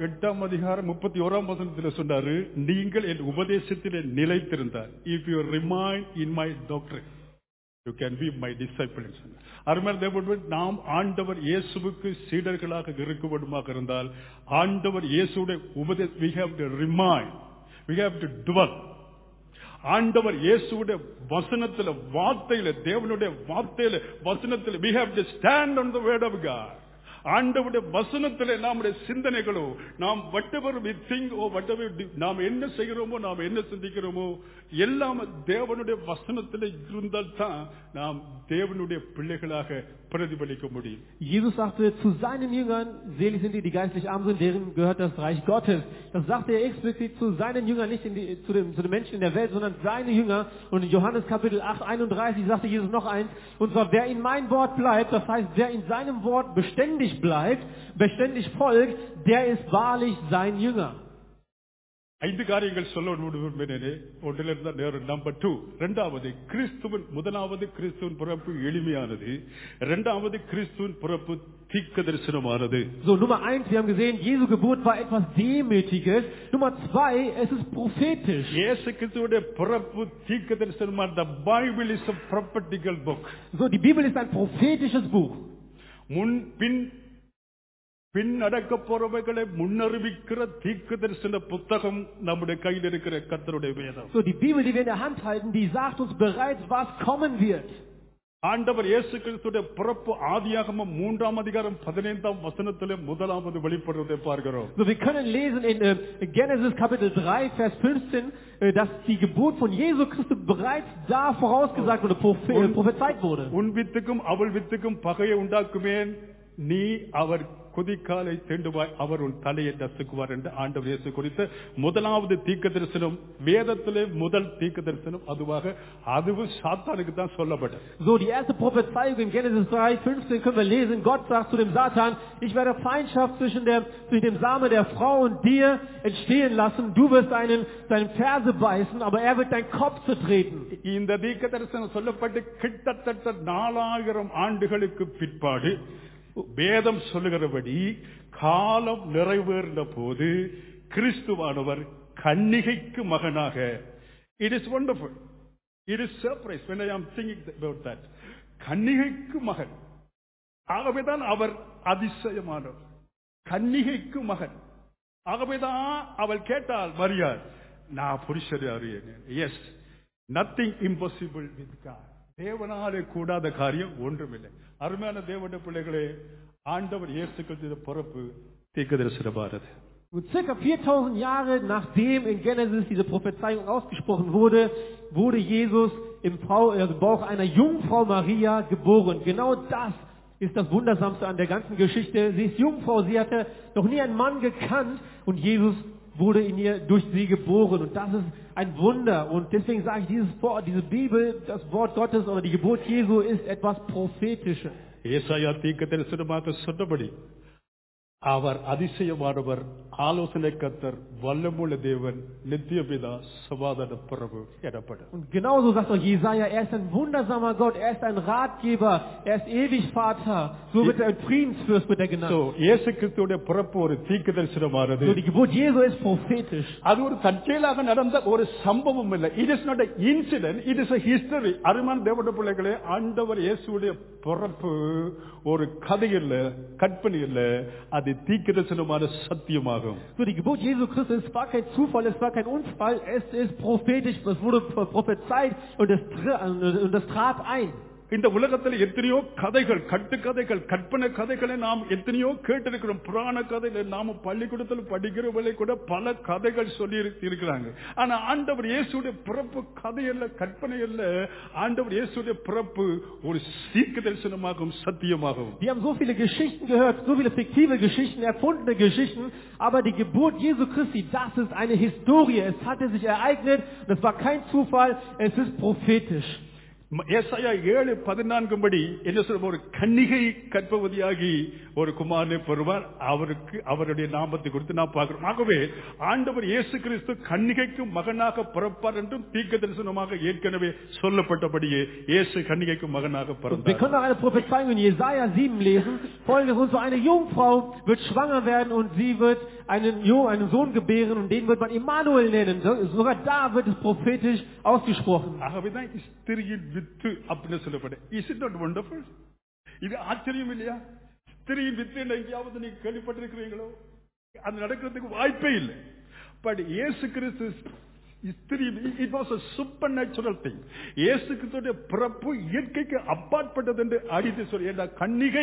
8:31 சொன்னாரு, நீங்கள் என் உபதேசத்திலே நிலைத்திருந்தார். If you remain in my doctrine, you can be my disciple. அருமையான, நாம் ஆண்டவர் இயேசுவுக்கு சீடர்களாக இருக்க வேண்டுமாக இருந்தால் ஆண்டவர் இயேசுடைய உபதேசம் we have to remain, we have to dwell. ஆண்டவர் இயேசுடைய வசனத்திலே, வார்த்தையிலே, தேவனுடைய வார்த்தையிலே, வசனத்திலே we have to stand on the word of God. ஆண்டவருடைய வசனத்திலே நம்முடைய சிந்தனைகளோ, நாம் whatever we think or whatever நாம் என்ன செய்கிறோமோ, நாம் என்ன சிந்திக்கிறோமோ எல்லாம் தேவனுடைய வசனத்திலே இருந்தால் தான் நாம் தேவனுடைய பிள்ளைகளாக பிரதிபலிக்க முடியும். Jesus sagte zu seinen Jüngern, selig sind die, die geistlich arm sind, deren gehört das Reich Gottes. Das sagte er explizit zu seinen Jüngern, nicht zu den Menschen in der Welt, sondern seine Jünger. Und in Johannes Kapitel 8, 31 sagte Jesus noch eins, und zwar, wer in mein Wort bleibt, das heißt, wer in seinem Wort beständig bleibt, beständig folgt, der ist wahrlich sein Jünger. 5 காரியங்கள் சொல்ல விரும்பினேனே. ஒன்றிலிருந்த நேரம். Number 2. இரண்டாவது, முதலாவது கிறிஸ்துவின் பிறப்பு எளிமையானது. இரண்டாவது கிறிஸ்துவின் பிறப்பு தீர்க்கதரிசனமானது. So, Nummer 1, wir haben gesehen, Jesu Geburt war etwas Demütiges. Nummer 2, es ist prophetisch. இயேசு கிறிஸ்துவுடைய பிறப்பு தீர்க்கதரிசனமான the Bible is a prophetical book. So, die Bibel ist ein prophetisches Buch. பின் நடக்க போறவைகளை முன்னறிவிக்கிற தீர்க்கதரிசன புத்தகம் நம்முடைய கையில் இருக்கிற கர்த்தருடைய வேதம். So, die Bibel, die wir in der Hand halten, die sagt uns bereits, was kommen wird. ஆண்டவர் இயேசு கிறிஸ்துவின் பிறப்பு ஆதியாகமம் 3ஆம் அதிகாரம் 15ஆம் வசனத்திலே முதலாவது வெளிப்படுவதை பார்க்கிறோம். So, wir können lesen in Genesis Kapitel 3, Vers 15, dass die Geburt von Jesu Christus bereits da vorausgesagt wurde, prophezeit wurde. உன் வித்துக்கும் அவள் வித்துக்கும் பகையை உண்டாக்குவேன், நீ அவர் குதிக்காலை தீண்டுவாய், அவர் உன் தலையை நசுக்குவார் என்று ஆண்டவர் இயேசு குறித்த முதலாவது தீர்க்கதரிசனம், வேதத்திலே முதல் தீர்க்கதரிசனம் அதுவும் சாத்தானுக்கு தான் சொல்லப்பட்டது. So, die erste Prophezeiung in Genesis 3, 15 können wir lesen, Gott sagt zu dem Satan, ich werde Feindschaft zwischen dem Samen der Frau und dir entstehen lassen, du wirst seinen Ferse beißen, aber er wird deinen Kopf zertreten. இந்த தீர்க்கதரிசனம் சொல்லப்பட்டு கிட்டத்தட்ட 4000 ஆண்டுகளுக்கு பிற்பாடு வேதம் சொல்லுகிறபடி காலம் நிறைவேறின போது கிறிஸ்துவானவர் கன்னிகைக்கு மகனாக, it is wonderful, it is surprise when I am thinking about that, கன்னிகைக்கு மகன். ஆகவேதான் அவர் அதிசயமானவர், கன்னிகைக்கு மகன். ஆகவேதான் அவள் கேட்டாள் மரியாள், நான் புருஷரை அறியேன். Yes, nothing impossible with God. தேவனாலே கூடாத காரியம் ஒன்றுமில்லை. அருமையான தேவனுடைய பிள்ளைகளே, ஆண்டவர் இயேசு கிறிஸ்துவின் பிறப்பு தீர்க்கதரிசனமானது. Und circa 4000 Jahre nachdem in Genesis diese Prophezeiung ausgesprochen wurde Jesus im Bauch einer Jungfrau Maria geboren. Genau das ist das Wundersamste an der ganzen Geschichte. Sie ist Jungfrau, sie hatte noch nie einen Mann gekannt und Jesus wurde in ihr durch sie geboren. Und das ist ein Wunder. Und deswegen sage ich, diese Bibel, das Wort Gottes oder die Geburt Jesu ist etwas Prophetisches. ஏசாயா தீர்க்கதரிசனமாக சொன்னபடி அவர் அதிசயமானவர், ஆலோசனை கர்த்தர், வல்லமுள்ள தேவன், நித்திய பிதா, சமாதான பிரபு எனப்படும். Und genauso sagt auch Jesaja, er ist ein wundersamer Gott, er ist ein Ratgeber, er ist ewig Vater, so wird er ein Friedensfürst wird er genannt. So, இயேசு கிறிஸ்துவுடைய பிறப்பு ஒரு தீர்க்கதரிசனமானது. So, die Geburt Jesu ist prophetisch. அது ஒரு தற்செயலாக நடந்த ஒரு சம்பவம் இல்லை. It is not an incident, it is a history. அருமையான தேவனுடைய பிள்ளைகளே, ஆண்டவர் இயேசுவுடைய பிறப்பு ஒரு கதை இல்ல, கற்பனை இல்ல, அது தீர்க்கதரிசனமான சத்தியமாகும். So, die Geburt Jesu Christi, es war kein Zufall, es war kein Unfall, es ist prophetisch, es wurde prophezeit und es trat ein. இந்த உலகத்தில் எத்தனையோ கதைகள், கட்டுக்கதைகள், கற்பனை கதைகளை நாம் எத்தனையோ கேட்டிருக்கிறோம். புராண கதைகளை நாம பள்ளிக்கூடத்தில் படிக்கிறவர்களை கூட பல கதைகள் சொல்லி இருக்கிறாங்க. ஆனா ஆண்டவர் இயேசுடைய பிறப்பு கதை அல்ல, கற்பனை அல்ல. ஆண்டவர் இயேசுடைய பிறப்பு ஒரு தீர்க்கதரிசனமாகும், சத்தியமாகும். Wir haben so viele Geschichten gehört, so viele fiktive Geschichten, erfundene Geschichten, aber die Geburt Jesu Christi, das ist eine Historie. Es hatte sich ereignet, das war kein Zufall, es ist prophetisch. ஏசாயா 7:14 படி என்ன சொல்ற, ஒரு கன்னிகை கர்ப்பவதியாகி ஒரு குமாரனை பெறுவார், அவருக்கு அவருடைய நாமத்தை குறித்து நான் பார்க்கிறோம். ஆகவே ஆண்டவர் இயேசு கிறிஸ்து கன்னிகைக்கு மகனாக பிறப்பார் என்றும் தீர்க்கதரிசனமாக ஏற்கனவே சொல்லப்பட்டபடியே இயேசு கன்னிகைக்கு மகனாக பிறந்தார். Wir können auch eine Prophezeiung in Jesaja 7 lesen. Folgendes: und so eine Jungfrau wird schwanger werden und sie wird einen Sohn gebären und den wird man Immanuel nennen. Sogar da wird es prophetisch ausgesprochen. ஆகவேதான் ஸ்திரியின் with அப்படின்னு சொல்லப்படும். Is it not wonderful? இது ஆச்சரியம் இல்லையா? ஸ்திரியின் with எங்கேயாவது நீங்க கேள்விப்பட்டிருக்கிறீங்களோ? அது நடக்கிறதுக்கு வாய்ப்பே இல்லை. பட் இயேசு கிறிஸ்து ஸ்திரி, it was a supernatural thing. இயேசு கிறிஸ்துவின் பிறப்பு இயற்கைக்கு அப்பாற்பட்டது என்று அடித்து சொல்ல, கன்னிகை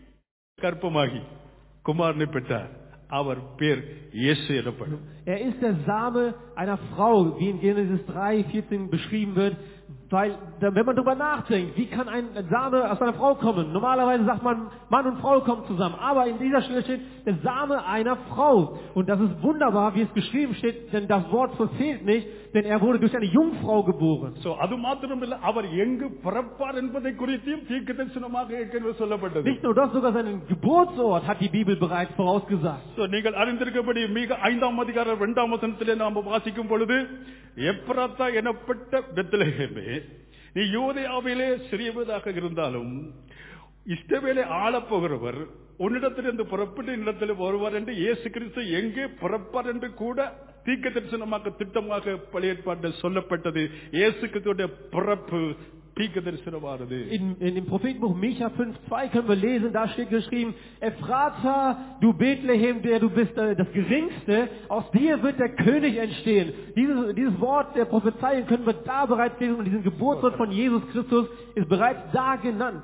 கர்ப்பமாகி குமாரனை பெற்றார், அவர் பேர் இயேசு எனப்படும். Er ist der Same einer Frau, wie in Genesis 3:14 beschrieben wird. weil, wenn man darüber nachdenkt, wie kann ein Same aus einer Frau kommen? Normalerweise sagt man, Mann und Frau kommen zusammen. Aber in dieser Stelle steht, der Same einer Frau. Und das ist wunderbar, wie es geschrieben steht, denn das Wort verfehlt nicht, denn er wurde durch eine Jungfrau geboren. So அது மாத்திரமில்ல அவர் எங்கு பிறப்பார் என்பதை குறித்தும் தீர்க்கதரிசனமாக ஏற்கனவே சொல்லப்பட்டது. Nicht nur das, sogar seinen Geburtsort hat die Bibel bereits vorausgesagt. So நீங்கள் அறிந்திருக்கபடி மிக 5ஆம் அதிகாரம் 2ஆம் வசனத்திலே நாம் வாசிக்கும் பொழுது எப்ராத்தா எனப்பட்ட பெத்லகேமே நீ யூதேயாவிலே சிறியவதாக இருந்தாலும் இஸ்ரவேலை ஆளப் போகிறவர் உன்னிடத்திலிருந்து புறப்பட்டு என்னிடத்தில் வருவார் என்று இயேசு கிறிஸ்து எங்கே பிறப்பார் என்று கூட தீர்க்க தரிசனமாக திட்டமாக பழைய ஏற்பாட்டில் சொல்லப்பட்டது. இயேசு கிறிஸ்துவுடைய பிறப்பு தீர்க்க தரிசனமானது. In dem Prophetenbuch Micha 5,2 können wir lesen, da steht geschrieben, Ephrata, du Bethlehem, der du bist das Geringste, aus dir wird der König entstehen. Dieses Wort der Prophezeiung können wir da bereits lesen und diesen Geburtsort von Jesus Christus ist bereits da genannt.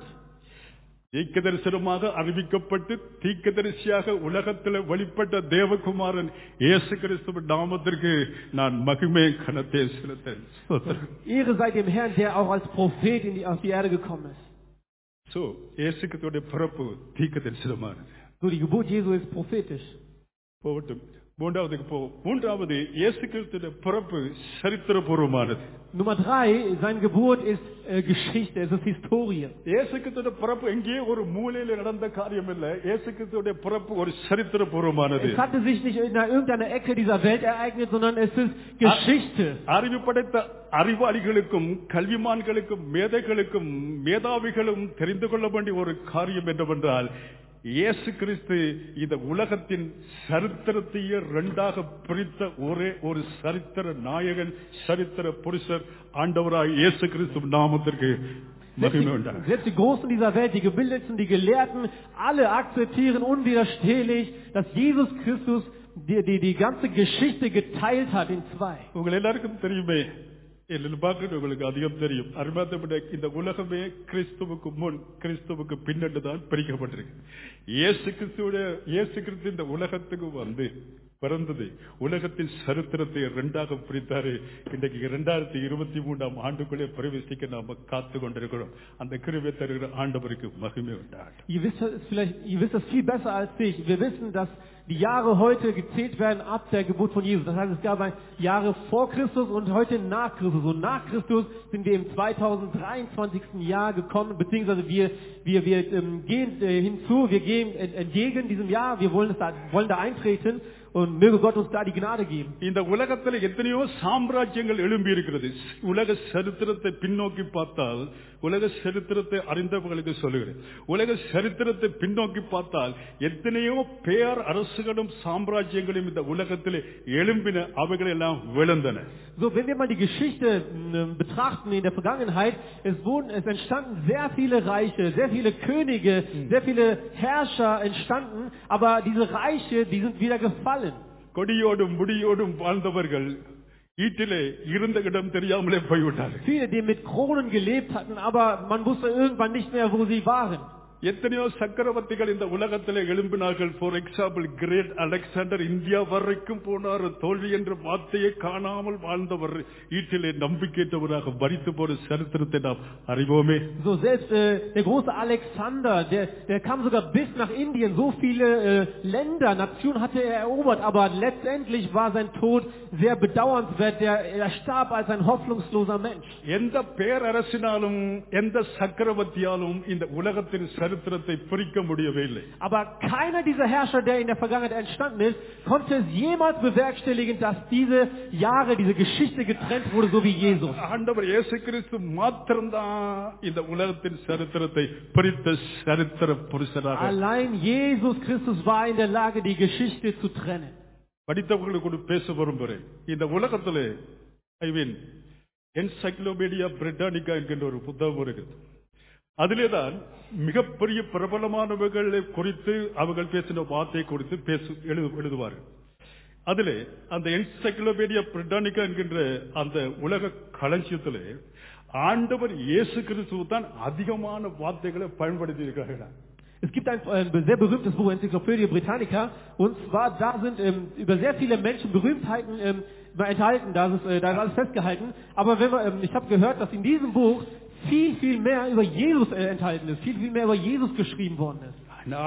தீர்க்கதரிசனமாக அறிவிக்கப்பட்டு தீர்க்கதரிசியாக உலகத்தில் வெளிப்பட்ட தேவகுமாரன் இயேசு கிறிஸ்துவின் நாமத்திற்கு நான் மகிமை கனத்தை செலுத்தேன். Ehre sei dem Herrn, der auch als Prophet auf die Erde gekommen ist. So, இயேசு கிறிஸ்துவுடைய பிறப்பு தீர்க்கதரிசனமானது. So, die Geburt Jesu ist prophetisch. போகட்டும். மூன்றாவது இயேசு கிறிஸ்துவுடைய பிறப்பு சரித்திரபூர்வமானது. Nummer 3, seine Geburt ist Geschichte, es ist Historie. இயேசு கிறிஸ்துவுடைய பிறப்பு எங்கே ஒரு மூலையில நடந்த காரியம் இல்ல. இயேசு கிறிஸ்துவுடைய பிறப்பு ஒரு சரித்திரபூர்வமானது. Es hatte sich nicht in irgendeiner Ecke dieser Welt ereignet, sondern es ist Geschichte. அறிவு படைத்த அறிவாளிகளுக்கும் கல்விமான்களுக்கும் மேதைகளுக்கும் மேதாவிகளும் தெரிந்து கொள்ள வேண்டிய ஒரு காரியம் என்னவென்றால் இயேசு கிறிஸ்து இந்த உலகத்தின் சரித்திரத்தையே இரண்டாக பிரித்த ஒரே ஒரு சரித்திர நாயகன், சரித்திர புருஷர், ஆண்டவராய் இயேசு கிறிஸ்து நாமத்திற்கு மகிமை உண்டாக. Selbst die Großen dieser Welt, die Gebildeten, die Gelehrten, alle akzeptieren unwiderstehlich, dass Jesus Christus die ganze Geschichte geteilt hat in zwei. உங்கள் எல்லாருக்கும் தெரியுமே, உங்களுக்கு அதிகம் தெரியும், அருமையான இந்த உலகமே கிறிஸ்துவுக்கு முன் கிறிஸ்துவுக்கு பின்னண்டு தான் பிரிக்கப்பட்டிருக்கு. இயேசு கிறிஸ்து இந்த உலகத்துக்கு வந்து பிறந்தது உலகத்தின் சரித்திரத்தை இரண்டாக பிரித்தாரு. இன்றைக்கு 2023ஆம் ஆண்டுக்குள்ளே பிரவேசிக்க நாம காத்து கொண்டிருக்கிறோம். அந்த கிருபை தருகிற ஆண்டவருக்கு மகிமை உண்டாகட்டும். Ihr wisst es viel besser als ich. Wir wissen, dass die Jahre heute gezählt werden ab der Geburt von Jesus. Das heißt, es gab Jahre vor Christus und heute nach Christus. Und nach Christus sind wir im 2023. Jahr gekommen, beziehungsweise wir gehen hinzu, wir gehen entgegen diesem Jahr, wir wollen da eintreten. Und möge Gott uns da die Gnade geben. இந்த உலகத்தில் எத்தனையோ சாம்ராஜ்யங்கள் எழும்பி இருக்கிறது. உலக சரித்திரத்தை பின்னோக்கி பார்த்தால், உலக சரித்திரத்தை அறிந்தவர்களுக்கு சொல்லுகிறேன், உலக சரித்திரத்தை பின்னோக்கி பார்த்தால் எத்தனையோ பேர் அரசுகளும் சாம்ராஜ்யங்களும் இந்த உலகத்தில் எழும்பின, அவைகள் எல்லாம் விழுந்தன. So, wenn wir mal die Geschichte betrachten in der Vergangenheit, es entstanden sehr viele Reiche, sehr viele Könige, sehr viele Herrscher entstanden, aber diese Reiche, die sind wieder gefallen. கொடியோடும் முடியோடும் வாழ்ந்தவர்கள் ஈட்டிலே இருந்த இடம் தெரியாமலே போய்விட்டார்கள். Viele, die mit Kronen gelebt hatten, aber man wusste irgendwann nicht mehr, wo sie waren. எத்தனையோ சக்கரவர்த்திகள் இந்த உலகத்திலே எழும்பினார்கள். For example, great Alexander India வரைக்கும் போனார். தோல்வி என்ற வார்த்தையை காணாமல் வாழ்ந்தவர், ஈட்டிலே நம்பிக்கையற்றவராக மரித்து போன சரித்திரத்தை நாம் அறிவோமே. So selbst der große Alexander, der kam sogar bis nach Indien. So viele Länder, Nationen hatte er erobert, aber letztendlich war sein Tod sehr bedauernswert. Er starb als ein hoffnungsloser Mensch. எந்த பேரரசினாலும் எந்த சக்கரவர்த்தியாலும் இந்த உலகத்தின் சரித்திரத்தை பிரிக்க முடியவே இல்லை. Aber keiner dieser Herrscher, der in der Vergangenheit entstanden ist, konnte es jemals bewerkstelligen, dass diese Jahre, diese Geschichte getrennt wurde, so wie Jesus. ஆண்டவர் இயேசு கிறிஸ்து மாத்திரம்தான் இந்த உலகத்தின் சரித்திரத்தை பிரித்த சரித்திர புருஷராக. Allein Jesus Christus war in der Lage, die Geschichte zu trennen. படித்தவர்களுக்கு கூட பேச விரும்புகிறேன். இந்த உலகத்திலே என்சைக்ளோபீடியா பிரிட்டானிகா என்கின்ற ஒரு புத்தகம் இருக்குது. அதிலேதான் மிகப்பெரிய பிரபலமானவர்களை குறித்து அவர்கள் பேசின வார்த்தையை குறித்து எழுதுவார்கள். அதிலே அந்த என்சைக்ளோபீடியா பிரிட்டானிகா என்கின்ற அந்த உலக களஞ்சியத்திலே ஆண்டவர் இயேசு கிறிஸ்து தான் அதிகமான வார்த்தைகளை பயன்படுத்தி இருக்கிறார்கள். Es gibt ein sehr berühmtes Buch, Encyclopedia Britannica, und zwar da sind über sehr viele Menschen Berühmtheiten enthalten, da ist alles festgehalten. Aber ich habe gehört, dass in diesem Buch viel mehr über Jesus enthalten ist, viel mehr über Jesus geschrieben worden ist.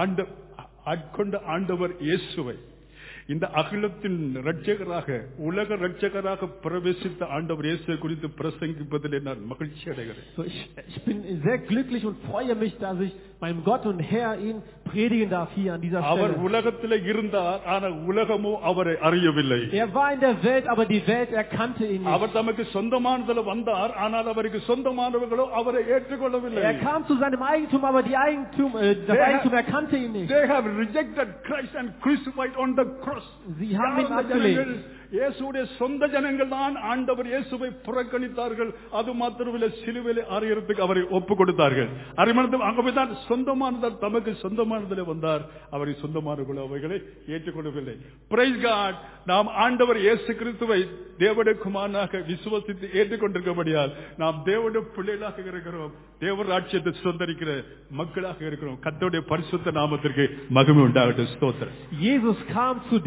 ஆட்கொண்ட ஆண்டவர் இயேசுவை இந்த அகிலத்தின் இரட்சகராக உலக இரட்சகராக பிரவேசித்த ஆண்டவர் இயேசு குறித்து பிரசங்கிப்பதிலே நான் மகிழ்ச்சி அடைகிறேன். So, ich bin sehr glücklich und freue mich, dass ich meinem Gott und Herr ihn predigen darf hier an dieser our Stelle. உலகத்திலே இருந்தார், ஆனால் உலகமோ அவரை அறியவில்லை. Er war in der Welt, aber die Welt erkannte ihn nicht. அவர் தமக்கு சொந்தமானதில் வந்தார், ஆனால் அவருக்கு சொந்தமானவர்களோ அவரை ஏற்றுக்கொள்ளவில்லை. Er kam zu seinem Eigentum, aber das Eigentum erkannte ihn nicht. They have rejected Christ and crucified on the cross. Sie haben ihn abgelehnt. இயேசுடைய சொந்த ஜனங்கள் தான் ஆண்டவர் இயேசுவை புறக்கணித்தார்கள். அது மாத்திரமில்லை, சிலுவையிலே அறையறதுக்கு அவரை ஒப்பு கொடுத்தார்கள். அங்கேதான் சொந்தமானதால் தமக்கு சொந்தமானதிலே வந்தார், அவரை சொந்தமானவர்கள் அவைகளை ஏற்றுக்கொள்ளவில்லை. Praise God. நாம் ஆண்டவர் இயேசு கிறிஸ்துவை தேவனுடைய குமாரனாக விசுவாசித்து ஏற்றுக்கொண்டிருக்கபடியால் நாம் தேவனுடைய பிள்ளைகளாக இருக்கிறோம், தேவ ராஜ்யத்தை சுதந்திரிக்கிற மக்களாக இருக்கிறோம். கர்த்தருடைய பரிசுத்த நாமத்திற்கு மகிமை உண்டாகட்டும். ஸ்தோத்திரம். Jesus kam zu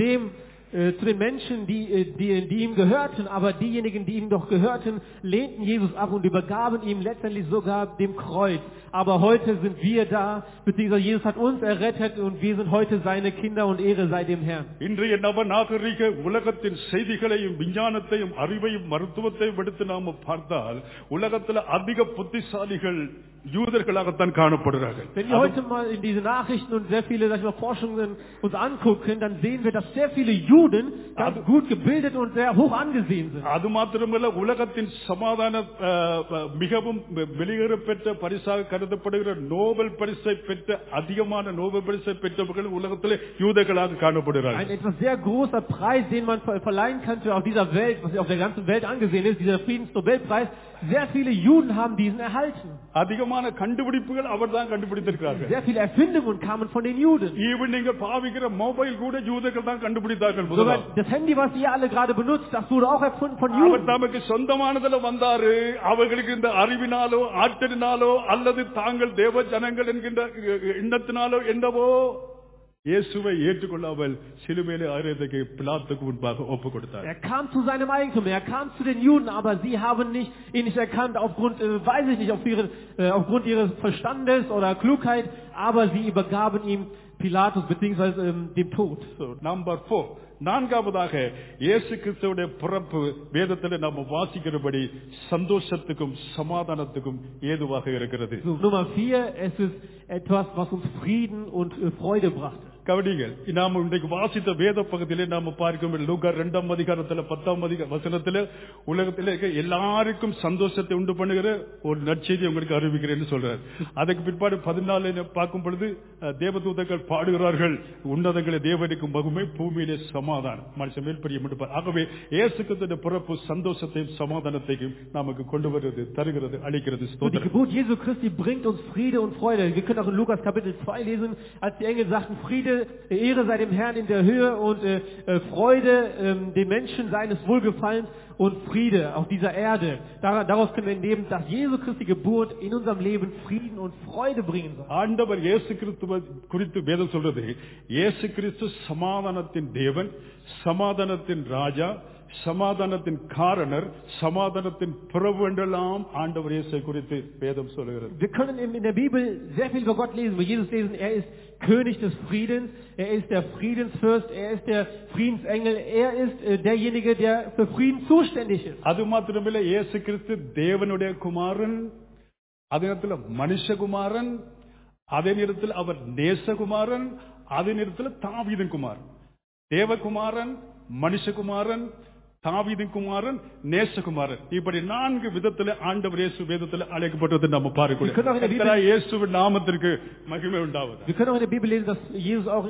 den Menschen, die ihm gehörten, aber diejenigen, die ihm doch gehörten, lehnten Jesus ab und übergaben ihm letztendlich sogar dem Kreuz. Aber heute sind wir da, beziehungsweise Jesus hat uns errettet und wir sind heute seine Kinder und Ehre sei dem Herrn. இன்றைய நவநாகரிக உலகத்தின் செய்திகளையும் விஞ்ஞானத்தையும் அறிவையும் மருத்துவத்தையும் எடுத்து நாம் பார்த்தால் உலகத்தில் அதிக புத்திசாலிகள் யூதர்களாகத்தான் காணப்படுகிறார்கள். Wenn wir heute mal in diese Nachrichten und sehr viele Forschungen uns angucken, dann sehen wir, dass sehr viele Juden ganz gut gebildet und sehr hoch angesehen sind. அது மாத்திரமல்ல, உலகத்தின் சமாதான மிகவும் வெளியேறப்பெற்ற பரிசாக கருதப்படுகிற நோபல் பரிசை பெற்ற அதிகமான நோபல் பரிசை பெற்றவர்கள் உலகத்திலே யூதர்களாக காணப்படுகிறார்கள். Ein etwas sehr großer Preis, den man verleihen könnte auf dieser Welt, was auf der ganzen Welt angesehen ist, dieser Friedensnobelpreis. Sehr viele Juden haben diesen erhalten. அதிகமான கண்டுபிடிப்புகள் அவர்தான் கண்டுபிடித்திருக்கிறார்கள். Sehr viele Erfindungen kamen von den Juden. Even நீங்க பாவிக்கிற mobile கூட யூதர்கள் தான் கண்டுபிடித்தார்கள். Sogar das Handy, was ihr alle gerade benutzt, das wurde auch erfunden von Juden. அவர் தமக்கு சொந்தமானதில் வந்தாரு. அவர்களுக்கு இந்த அறிவினாலோ ஆற்றலினாலோ அல்லது தாங்கள் தேவ ஜனங்கள் என்கின்ற எண்ணத்தினாலோ என்னவோ இயேசுவை ஏற்றுக்கொள்ளாமல் சிலுவையிலே அறையறதுக்கு பிலாத்துக்கு முன்பாக ஒப்பு கொடுத்தார். Er kam zu seinem Eigentum, er kam zu den Juden, aber sie haben ihn nicht erkannt aufgrund, weiß ich nicht, aufgrund ihres Verstandes oder Klugheit, aber sie übergaben ihm Pilatus beziehungsweise dem Tod. So, Number 4. நான்காவதாக இயேசு கிறிஸ்துவுடைய பிறப்பு வேதத்தில் நாம் வாசிக்கிறபடி சந்தோஷத்துக்கும் சமாதானத்துக்கும் ஏதுவாக இருக்கிறது. So, Nummer 4, es ist etwas, was uns Frieden und Freude brachte. கவனிங்கள், நாம் இன்றைக்கு வாசித்த வேத பகுதியிலே நாம் பார்க்கும் லூக்கா 2ஆம் அதிகாரத்தில் 10ஆம் வசனத்தில் உலகத்தில் எல்லாருக்கும் சந்தோஷத்தை உண்டு பண்ணுகிற ஒரு நற்செய்தி உங்களுக்கு அறிவிக்கிறேன்னு சொல்றார். அதுக்கு பிற்பாடு 14 பார்க்கும் பொழுது தேவதூதர்கள் பாடுகிறார்கள், உன்னதங்களே தேவனுக்கு மகிமை, பூமியிலே சமாதானம், மனுஷன் மேல் பிரியம் எடுப்பார். ஆகவே இயேசு கிறிஸ்துவின் பிறப்பு சந்தோஷத்தையும் சமாதானத்தையும் நமக்கு கொண்டு வருகிறது, தருகிறது, அளிக்கிறது. Die Geburt Jesu Christi bringt uns Friede und Freude. Wir können auch in Lukas Kapitel 2 lesen, als die Engel sagten, Friede, Ehre sei dem Herrn in der Höhe und Freude den Menschen seines Wohlgefallens und Friede auf dieser Erde. Daraus können wir entnehmen, dass Jesu Christi Geburt in unserem Leben Frieden und Freude bringen soll. ஆண்டவர் இயேசு கிறிஸ்துவை குறித்து வேதம் சொல்றது, இயேசு கிறிஸ்து சமாதானத்தின் தேவன், சமாதானத்தின் ராஜா, சமாதானத்தின் காரணர், சமாதானத்தின் பிரபு என்றெல்லாம் ஆண்டவர் இயேசு குறித்து வேதம் சொல்கிறது. Wir können in der Bibel sehr viel über Gott lesen, wo Jesus lesen, er ist König des Friedens, er ist der Friedensfürst, er ist der Friedensengel, er ist derjenige, der für Frieden zuständig ist. அது மாத்திரமில்லை, இயேசு கிறிஸ்து தேவனுடைய குமாரன், அதே நேரத்தில் மனுஷகுமாரன், அதே நேரத்தில் அவர் நேசகுமாரன், அதே நேரத்தில் தாவீதின் குமாரன். தேவகுமாரன், மனுஷகுமாரன், தாவீதின் குமாரன், நேசகுமாரன், இப்படி 4 விதத்தில் ஆண்டவர் இயேசு வேதத்தில் அழைக்கப்பட்டது நம்ம பார்க்கிறோம். இயேசுவின் நாமத்திற்கு மகிமை உண்டாவது. Wir können auch in der Bibel lesen, dass Jesus auch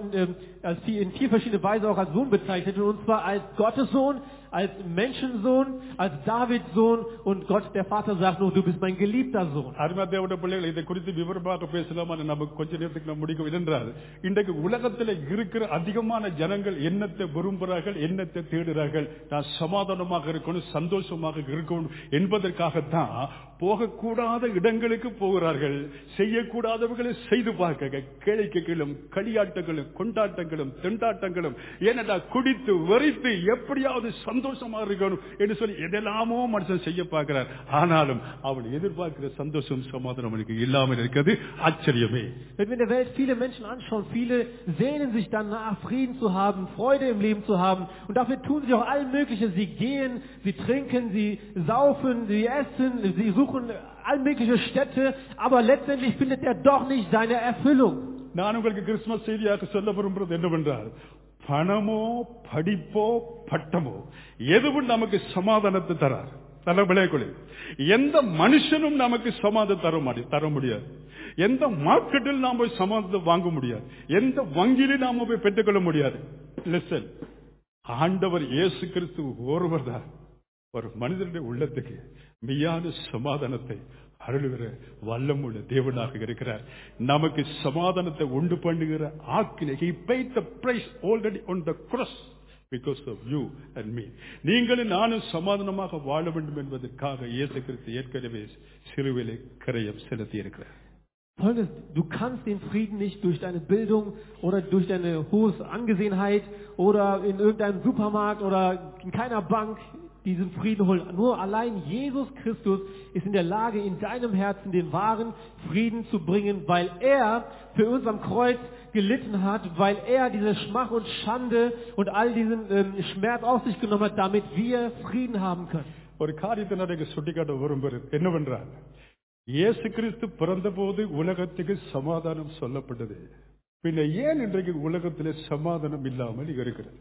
in 4 verschiedene Weise auch als Sohn bezeichnet wird, und zwar als Gottes Sohn, als Menschensohn, als Davids Sohn, und Gott der Vater sagt nur, du bist mein geliebter Sohn. அருமையான தேவனுடைய பிள்ளைகள், இதை குறித்து விவரமாக பேசலாம், நமக்கு கொஞ்ச நேரத்துக்கு நம்ம முடிக்க என்றால், இன்றைக்கு உலகத்தில் இருக்கிற அதிகமான ஜனங்கள் என்னத்தை விரும்புகிறார்கள், என்னத்தை தேடுகிறார்கள், நான் சமாதானமாக இருக்கணும், சந்தோஷமாக இருக்கணும் என்பதற்காகத்தான் போகக்கூடாத இடங்களுக்கு போகிறார்கள், செய்யக்கூடாதவர்களை செய்து பார்க்க, கேளிக்கைகளும் களியாட்டங்களும் கொண்டாட்டங்களும் திண்டாட்டங்களும், ஏனடா குடித்து வெறித்து எப்படியாவது சந்தோஷமா இருக்கணும் என்று சொல்லி எதெல்லாமோ மனுஷன் செய்ய பார்க்கிறார். ஆனாலும் அவன் எதிர்பார்க்கிற சந்தோஷம் சமாதானம் அவனுக்கு இல்லாமல் இருக்கிறது ஆச்சரியமே. Wenn wir in der Welt viele Menschen anschauen, viele sehnen sich danach, Frieden zu haben, Freude im Leben zu haben, und dafür tun sie auch all Mögliche. Sie gehen, sie trinken, sie saufen, sie essen, sie suchen all mögliche Städte, aber letztendlich findet er doch nicht seine Erfüllung. நான் உங்களுக்கு Christmas செய்தியாக சொல்ல விரும்புவது என்னவென்றால், பணமோ படிப்போ பட்டமோ எதுவும் நமக்கு சமாதானத்தை தரார். தலைவிளைக்குள்ளே எந்த மனுஷனும் நமக்கு சமாதானம் தர முடியாது. எந்த மார்க்கெட்டில் நாம் போய் சமாதானத்தை வாங்க முடியாது. எந்த வங்கியிலும் நாம போய் பெற்றுக்கொள்ள முடியாது. லிசன், ஆண்டவர் இயேசு கிறிஸ்து ஒருவர் தான் ஒரு மனிதனுடைய உள்ளத்துக்கு மெய்யான சமாதானத்தை அருளுகிற வல்லமுள்ள தேவனாக இருக்கிறார். நமக்கு சமாதானத்தை உண்டு பண்ணுகிற ஆக்கினை. He paid the price already on the cross because of you and me. நீங்களும் நானும் சமாதானமாக வாழ வேண்டும் என்பதற்காக இயேசு கிறிஸ்து ஏற்கனவே சிலுவையிலே கரையம் செலுத்தி இருக்கிறார். Folgendes: Du kannst den Frieden nicht durch deine Bildung oder durch deine hohe Angesehenheit oder in irgendeinem Supermarkt oder in keiner Bank diesen Frieden holen. Nur allein Jesus Christus ist in der Lage, in deinem Herzen den wahren Frieden zu bringen, weil er für uns am Kreuz gelitten hat, weil er diese Schmach und Schande und all diesen Schmerz auf sich genommen hat, damit wir Frieden haben können. ஒரு காரியத்தை நான் சுட்டிக்காட்ட விரும்புகிறேன். என்னவென்றால், இயேசு கிறிஸ்து பிறந்த போது உலகத்துக்கு சமாதானம் சொல்லப்பட்டது. பின்ன ஏன் இன்றைக்கு உலகத்திலே சமாதானம் இல்லாமல் இருக்கிறது?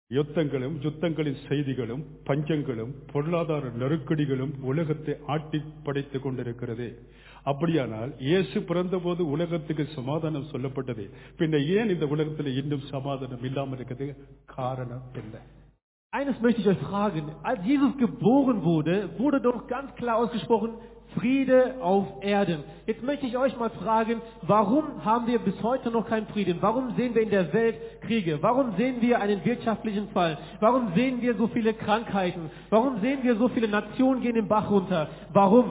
யுத்தங்களின் செய்திகளும் பஞ்சங்களும் பொருளாதார நெருக்கடிகளும் உலகத்தை ஆட்டி படைத்துக் கொண்டிருக்கிறது. அப்படியானால் இயேசு பிறந்த போது உலகத்துக்கு சமாதானம் சொல்லப்பட்டது. பின்ன ஏன் இந்த உலகத்தில் இன்னும் சமாதானம் இல்லாமல் இருக்கிறது? காரணம் என்ன? Eines möchte ich euch fragen. Als Jesus geboren wurde, wurde doch ganz klar ausgesprochen, Friede auf Erden. Jetzt möchte ich euch mal fragen, warum haben wir bis heute noch keinen Frieden? Warum sehen wir in der Welt Kriege? Warum sehen wir einen wirtschaftlichen Fall? Warum sehen wir so viele Krankheiten? Warum sehen wir so viele Nationen gehen den Bach runter? Warum?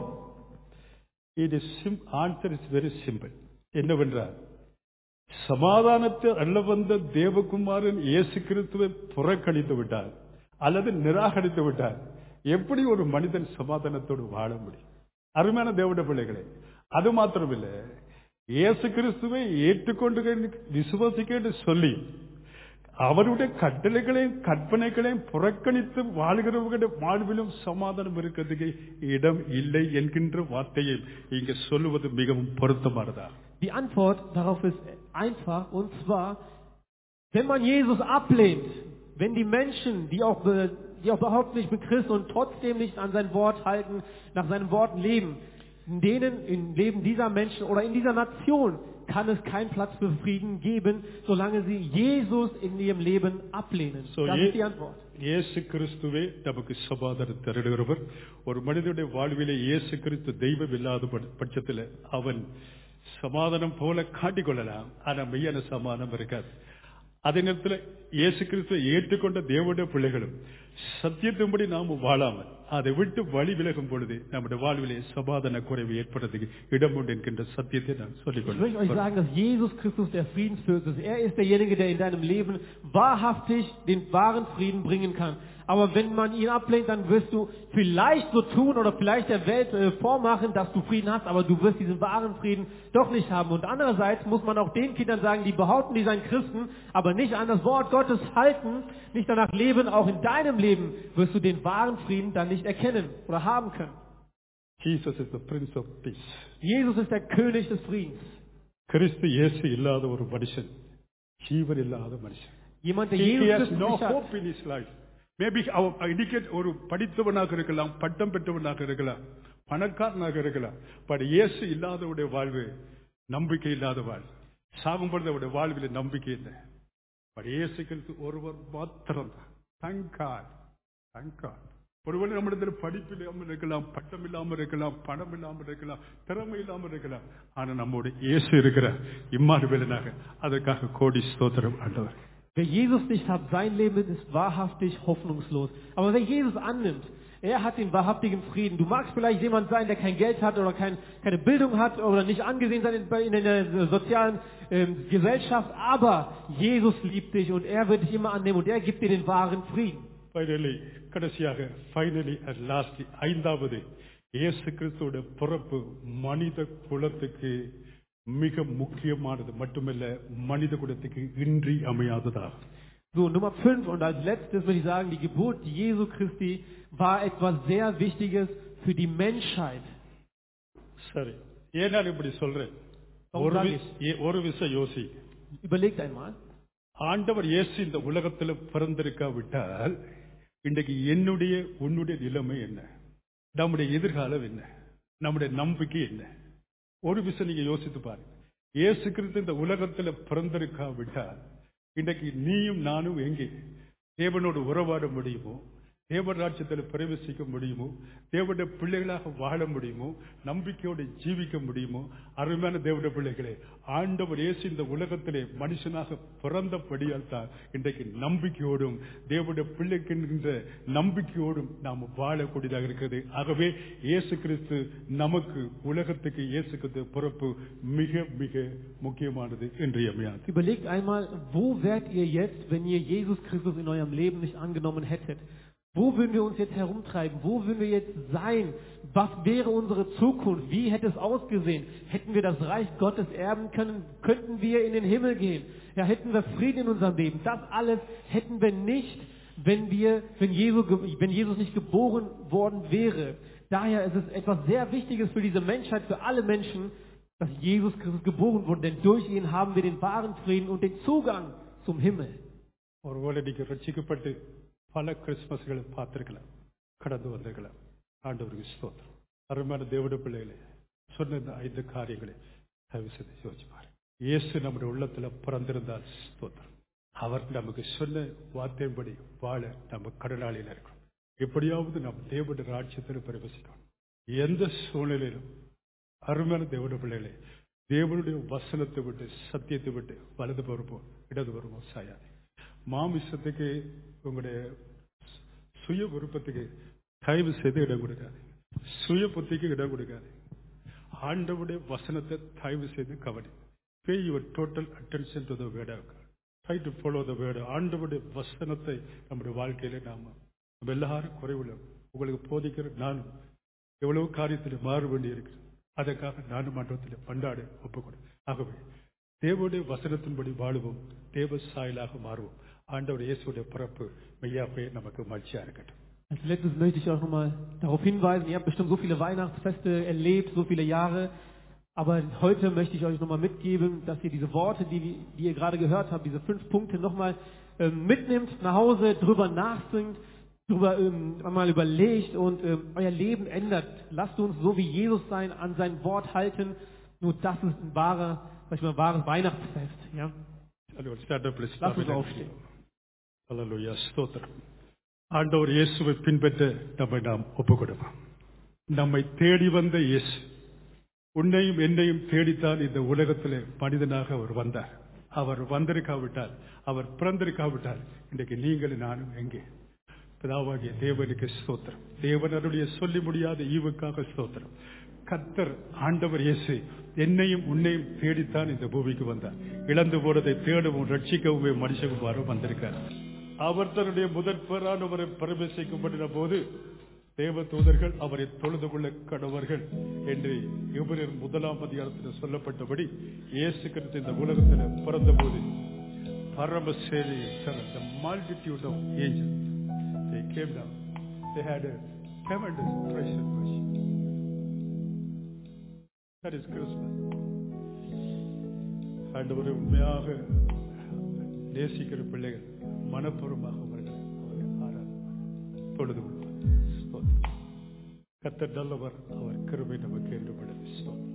Answer is very simple. என்னவென்றால், சமாதானத்தை அள்ள வந்த தேவகுமாரன் இயேசு கிறிஸ்துவை புறக்கணித்து விட்டார் அல்லது நிராகரித்து விட்டார். எப்படி ஒரு மனிதன் சமாதானத்தோடு வாழ முடியும்? அருமையான தேவனுடைய பிள்ளைகளே, அது மாத்திரமில்லை, இயேசு கிறிஸ்துவை ஏற்றுக்கொண்டு விசுவாசிக்க சொல்லி அவருடைய கட்டளைகளையும் கற்பனைகளையும் புறக்கணித்து வாழ்கிறவர்களுடைய வாழ்விலும் சமாதானம் இருக்கிறதுக்கு இடம் இல்லை என்கின்ற வார்த்தையை இங்க சொல்லுவது மிகவும் பொருத்தமானதா? Die Antwort darauf ist einfach, und zwar, wenn man Jesus ablehnt, wenn die Menschen, die auch überhaupt nicht mit Christus und trotzdem nicht an sein Wort halten, nach seinen Worten leben, im Leben dieser Menschen oder in dieser Nation kann es keinen Platz für Frieden geben, solange sie Jesus in ihrem Leben ablehnen. Das ist die Antwort. இயேசு கிறிஸ்துவே நமக்கு சமாதானம் தருகிறவர். ஒரு மனிதனுடைய வாழ்விலே இயேசு கிறிஸ்து தெய்வம் இல்லாத பட்சத்தில் அவன் சமாதானம் போல காட்டிக்கொள்ளலாம், ஆனா மெய்யான சமாதானம் இருக்காது. அதே நேரத்தில் இயேசு கிறிஸ்துவை ஏற்றுக்கொண்ட தேவனுடைய பிள்ளைகளும் சத்தியத்தின்படி நாம் வாழாமல் அதை விட்டு வழி விலகும் பொழுது நம்முடைய வாழ்விலே சமாதான குறைவு ஏற்படுறதுக்கு இடம் உண்டு என்கின்ற சத்தியத்தை நான் சொல்லிக்கொள்கிறேன். Ich möchte euch sagen, dass Jesus Christus der Friedensfürst ist. Er ist derjenige, der in deinem Leben wahrhaftig den wahren Frieden bringen kann. Aber wenn man ihn ablehnt, dann wirst du vielleicht so tun oder vielleicht der Welt vormachen, dass du Frieden hast, aber du wirst diesen wahren Frieden doch nicht haben. Und andererseits muss man auch den Kindern sagen, die behaupten, die seien Christen, aber nicht an das Wort Gottes halten, nicht danach leben, auch in deinem Leben wirst du den wahren Frieden dann nicht erkennen oder haben können. Jesus is the Prince of Peace. Jesus ist der König des Friedens. கிறிஸ்து இயேசு இல்லாத ஒரு மனுஷன், ஜீவன் இல்லாத மனுஷன். Jemand, der Jesus Christus nicht hat. Maybe ஒரு படித்தவனாக இருக்கலாம், பட்டம் பெற்றவனாக இருக்கலாம், பணக்காரனாக இருக்கலாம். பட் இயேசு இல்லாதவுடைய வாழ்வு நம்பிக்கை இல்லாத வாழ்வு. சாகும் பொழுது அவருடைய வாழ்வில் நம்பிக்கை இல்லை. பட் இயேசு கிறிஸ்து ஒருவர் மாத்திரம் தான். Thank God. Thank God. ஒருவேளை நம்மிடத்தில் படிப்பு இல்லாமல் இருக்கலாம், பட்டம் இல்லாமல் இருக்கலாம், பணம் இல்லாமல் இருக்கலாம், திறமை இல்லாமல் இருக்கலாம். ஆனா நம்முடைய இயேசு இருக்கிற இம்மானுவேலனாக, அதற்காக கோடி ஸ்தோத்திரம் ஆண்டவர். Wer Jesus nicht hat, sein Leben ist wahrhaftig hoffnungslos. Aber wer Jesus annimmt, er hat den wahrhaftigen Frieden. Du magst vielleicht jemand sein, der kein Geld hat oder keine Bildung hat oder nicht angesehen sein in der sozialen Gesellschaft, aber Jesus liebt dich und er wird dich immer annehmen und er gibt dir den wahren Frieden. Finally at last, ஐந்தாவது இயேசு கிறிஸ்துவோட பிறப்பு மனித குலத்துக்கு மிக முக்கியமானது மட்டுமல்ல, மனித குலத்துக்கு இன்றியமையாததாகும். So, Nummer 5 und als letztes würde ich sagen, die Geburt Jesu Christi war etwas sehr Wichtiges für die Menschheit. சரி, ஏன் நான் இப்படி சொல்றேன்? ஒரு விஷயம் யோசி. Überlegt einmal. ஆண்டவர் இயேசு இந்த உலகத்தில் பிறந்திருக்காவிட்டால் இன்றைக்கு என்னுடைய உன்னுடைய நிலைமை என்ன? நம்முடைய எதிர்காலம் என்ன? நம்முடைய நம்பிக்கை என்ன? ஒரு விஷயம் நீங்க யோசித்து பாருங்க. இயேசு கிறிஸ்து இந்த உலகத்தில் பிறந்திருக்காவிட்டால் இன்றைக்கு நீயும் நானும் எங்கே தேவனோடு உறவாட முடியுமோ, தேவ ராஜ்யத்தில் பிரவேசிக்க முடியுமோ, தேவனுடைய பிள்ளைகளாக வாழ முடியுமோ, நம்பிக்கையோடு ஜீவிக்க முடியுமோ? அருமையான தேவனுடைய பிள்ளைகளே, ஆண்டவர் இயேசு இந்த உலகத்திலே மனுஷனாக பிறந்தபடியால் தான் இன்றைக்கு நம்பிக்கையோடும் தேவனுடைய பிள்ளைக்கின்ற நம்பிக்கையோடும் நாம் வாழக்கூடியதாக இருக்கிறது. ஆகவே இயேசு கிறிஸ்து நமக்கு, உலகத்துக்கு இயேசு கிறிஸ்து பிறப்பு மிக மிக முக்கியமானது இன்றியமையாது. Überlegt einmal, wo wärt ihr jetzt, wenn ihr Jesus Christus in eurem Leben nicht angenommen hättet? Wo würden wir uns jetzt herumtreiben? Wo würden wir jetzt sein? Was wäre unsere Zukunft? Wie hätte es ausgesehen? Hätten wir das Reich Gottes erben können? Könnten wir in den Himmel gehen? Ja, hätten wir Frieden in unserem Leben? Das alles hätten wir nicht, wenn Jesus nicht geboren worden wäre. Daher ist es etwas sehr Wichtiges für diese Menschheit, für alle Menschen, dass Jesus Christus geboren wurde. Denn durch ihn haben wir den wahren Frieden und den Zugang zum Himmel. பல கிறிஸ்துமஸ்களை பார்த்திருக்கலாம், கடந்து வந்திருக்கலாம். ஆண்டவருக்கு ஸ்தோத்திரம். அருமையான தேவனுடைய பிள்ளைகளே, சொன்ன இந்த 5 காரியங்களை தயவு செய்து யோசிப்பார். இயேசு நம்முடைய உள்ளத்துல பிறந்திருந்தால் ஸ்தோத்திரம். அவர் நமக்கு சொன்ன வார்த்தையின்படி வாழ நம்ம கடனாளியில இருக்கணும். எப்படியாவது நாம் தேவனுடைய ராஜ்யத்தில் பிரவேசிக்கணும். எந்த சூழ்நிலையிலும் அருமையான தேவனுடைய பிள்ளைகளே, தேவனுடைய வசனத்தை விட்டு, சத்தியத்தை விட்டு வலது வருமோ இடது வருமோ சாயாது. மாமிசத்துக்கு, உங்களுடைய சுய விருப்பத்துக்கு தயவு செய்து இடம் கொடுக்காது. சுய புத்திக்கு இடம் கொடுக்காது. ஆண்டவருடைய வசனத்தை தயவு செய்து கவனி. Pay your total attention to the word of God. Try to follow the word. ஆண்டவருடைய வசனத்தை நம்முடைய வாழ்க்கையில நம்ம எல்லாரும் குறைவுள்ள உங்களுக்கு போதிக்கிற நானும் எவ்வளவு காரியத்தில் மாற வேண்டி இருக்கு. அதற்காக நானும் மன்றத்தில் பண்டாடு ஒப்புக்கொடு. ஆகவே தேவனுடைய வசனத்தின்படி வாழுவோம், தேவ சாயலாக மாறுவோம். ஆண்டவர் இயேசுடைய பிறப்பு மெய்யாவே நமக்கு மகிழ்ச்சியா இருக்கட்டும். Als letztes möchte ich euch nochmal darauf hinweisen, ihr habt bestimmt so viele Weihnachtsfeste erlebt, so viele Jahre, aber heute möchte ich euch nochmal mitgeben, dass ihr diese Worte, die ihr gerade gehört habt, diese 5 Punkte nochmal mitnimmt, nach Hause, drüber nachsingt, drüber einmal überlegt und euer Leben ändert. Lasst uns so wie Jesus sein, an sein Wort halten. Nur das ist ein wahres Weihnachtsfest. Ja? Lasst uns aufstehen. அல்லேலூயா, ஸ்தோத்திரம். ஆண்டவர் இயேசுவை பின்பற்ற நம்மை நாம் ஒப்புக்கொடுப்போம். நம்மை தேடி வந்த இயேசு உன்னையும் என்னையும் தேடித்தான் இந்த உலகத்திலே மனிதனாக அவர் வந்தார். அவர் வந்திருக்காவிட்டால், அவர் பிறந்திருக்காவிட்டால் இன்றைக்கு நீங்கள் நானும் எங்கே? பிதாவாகிய தேவனுக்கு ஸ்தோத்திரம். தேவனுடைய சொல்லி முடியாத ஈவுக்காக ஸ்தோத்திரம். கர்த்தர் ஆண்டவர் இயேசு என்னையும் உன்னையும் தேடித்தான் இந்த பூமிக்கு வந்தார். இழந்து போனதை தேடவும் ரட்சிக்கவும் மனுஷகுமாரும் வந்திருக்கார். அவர் தன்னுடைய முதற்பேரானவரை பிரவேசிக்கப்பட்ட போது தேவ தூதர்கள் அவரை தொழுது கொள்ள கடவர்கள் என்று எபிரேயர் 1 அதிகாரத்தில் சொல்லப்பட்டபடி இயேசு கிறிஸ்து இந்த உலகத்தில் பிறந்த போது பரமசேனை the multitude of angels they came down. They had a tremendous treasure worship. That is Christmas. ஆண்டவரை உண்மையாக நேசிக்கிற பிள்ளைகள் மனப்பூர்வமாக அவர்களை ஆராதனை தொழுது கொள்வார். கர்த்தர் நல்லவர், அவர் கிருபை நமக்கு என்று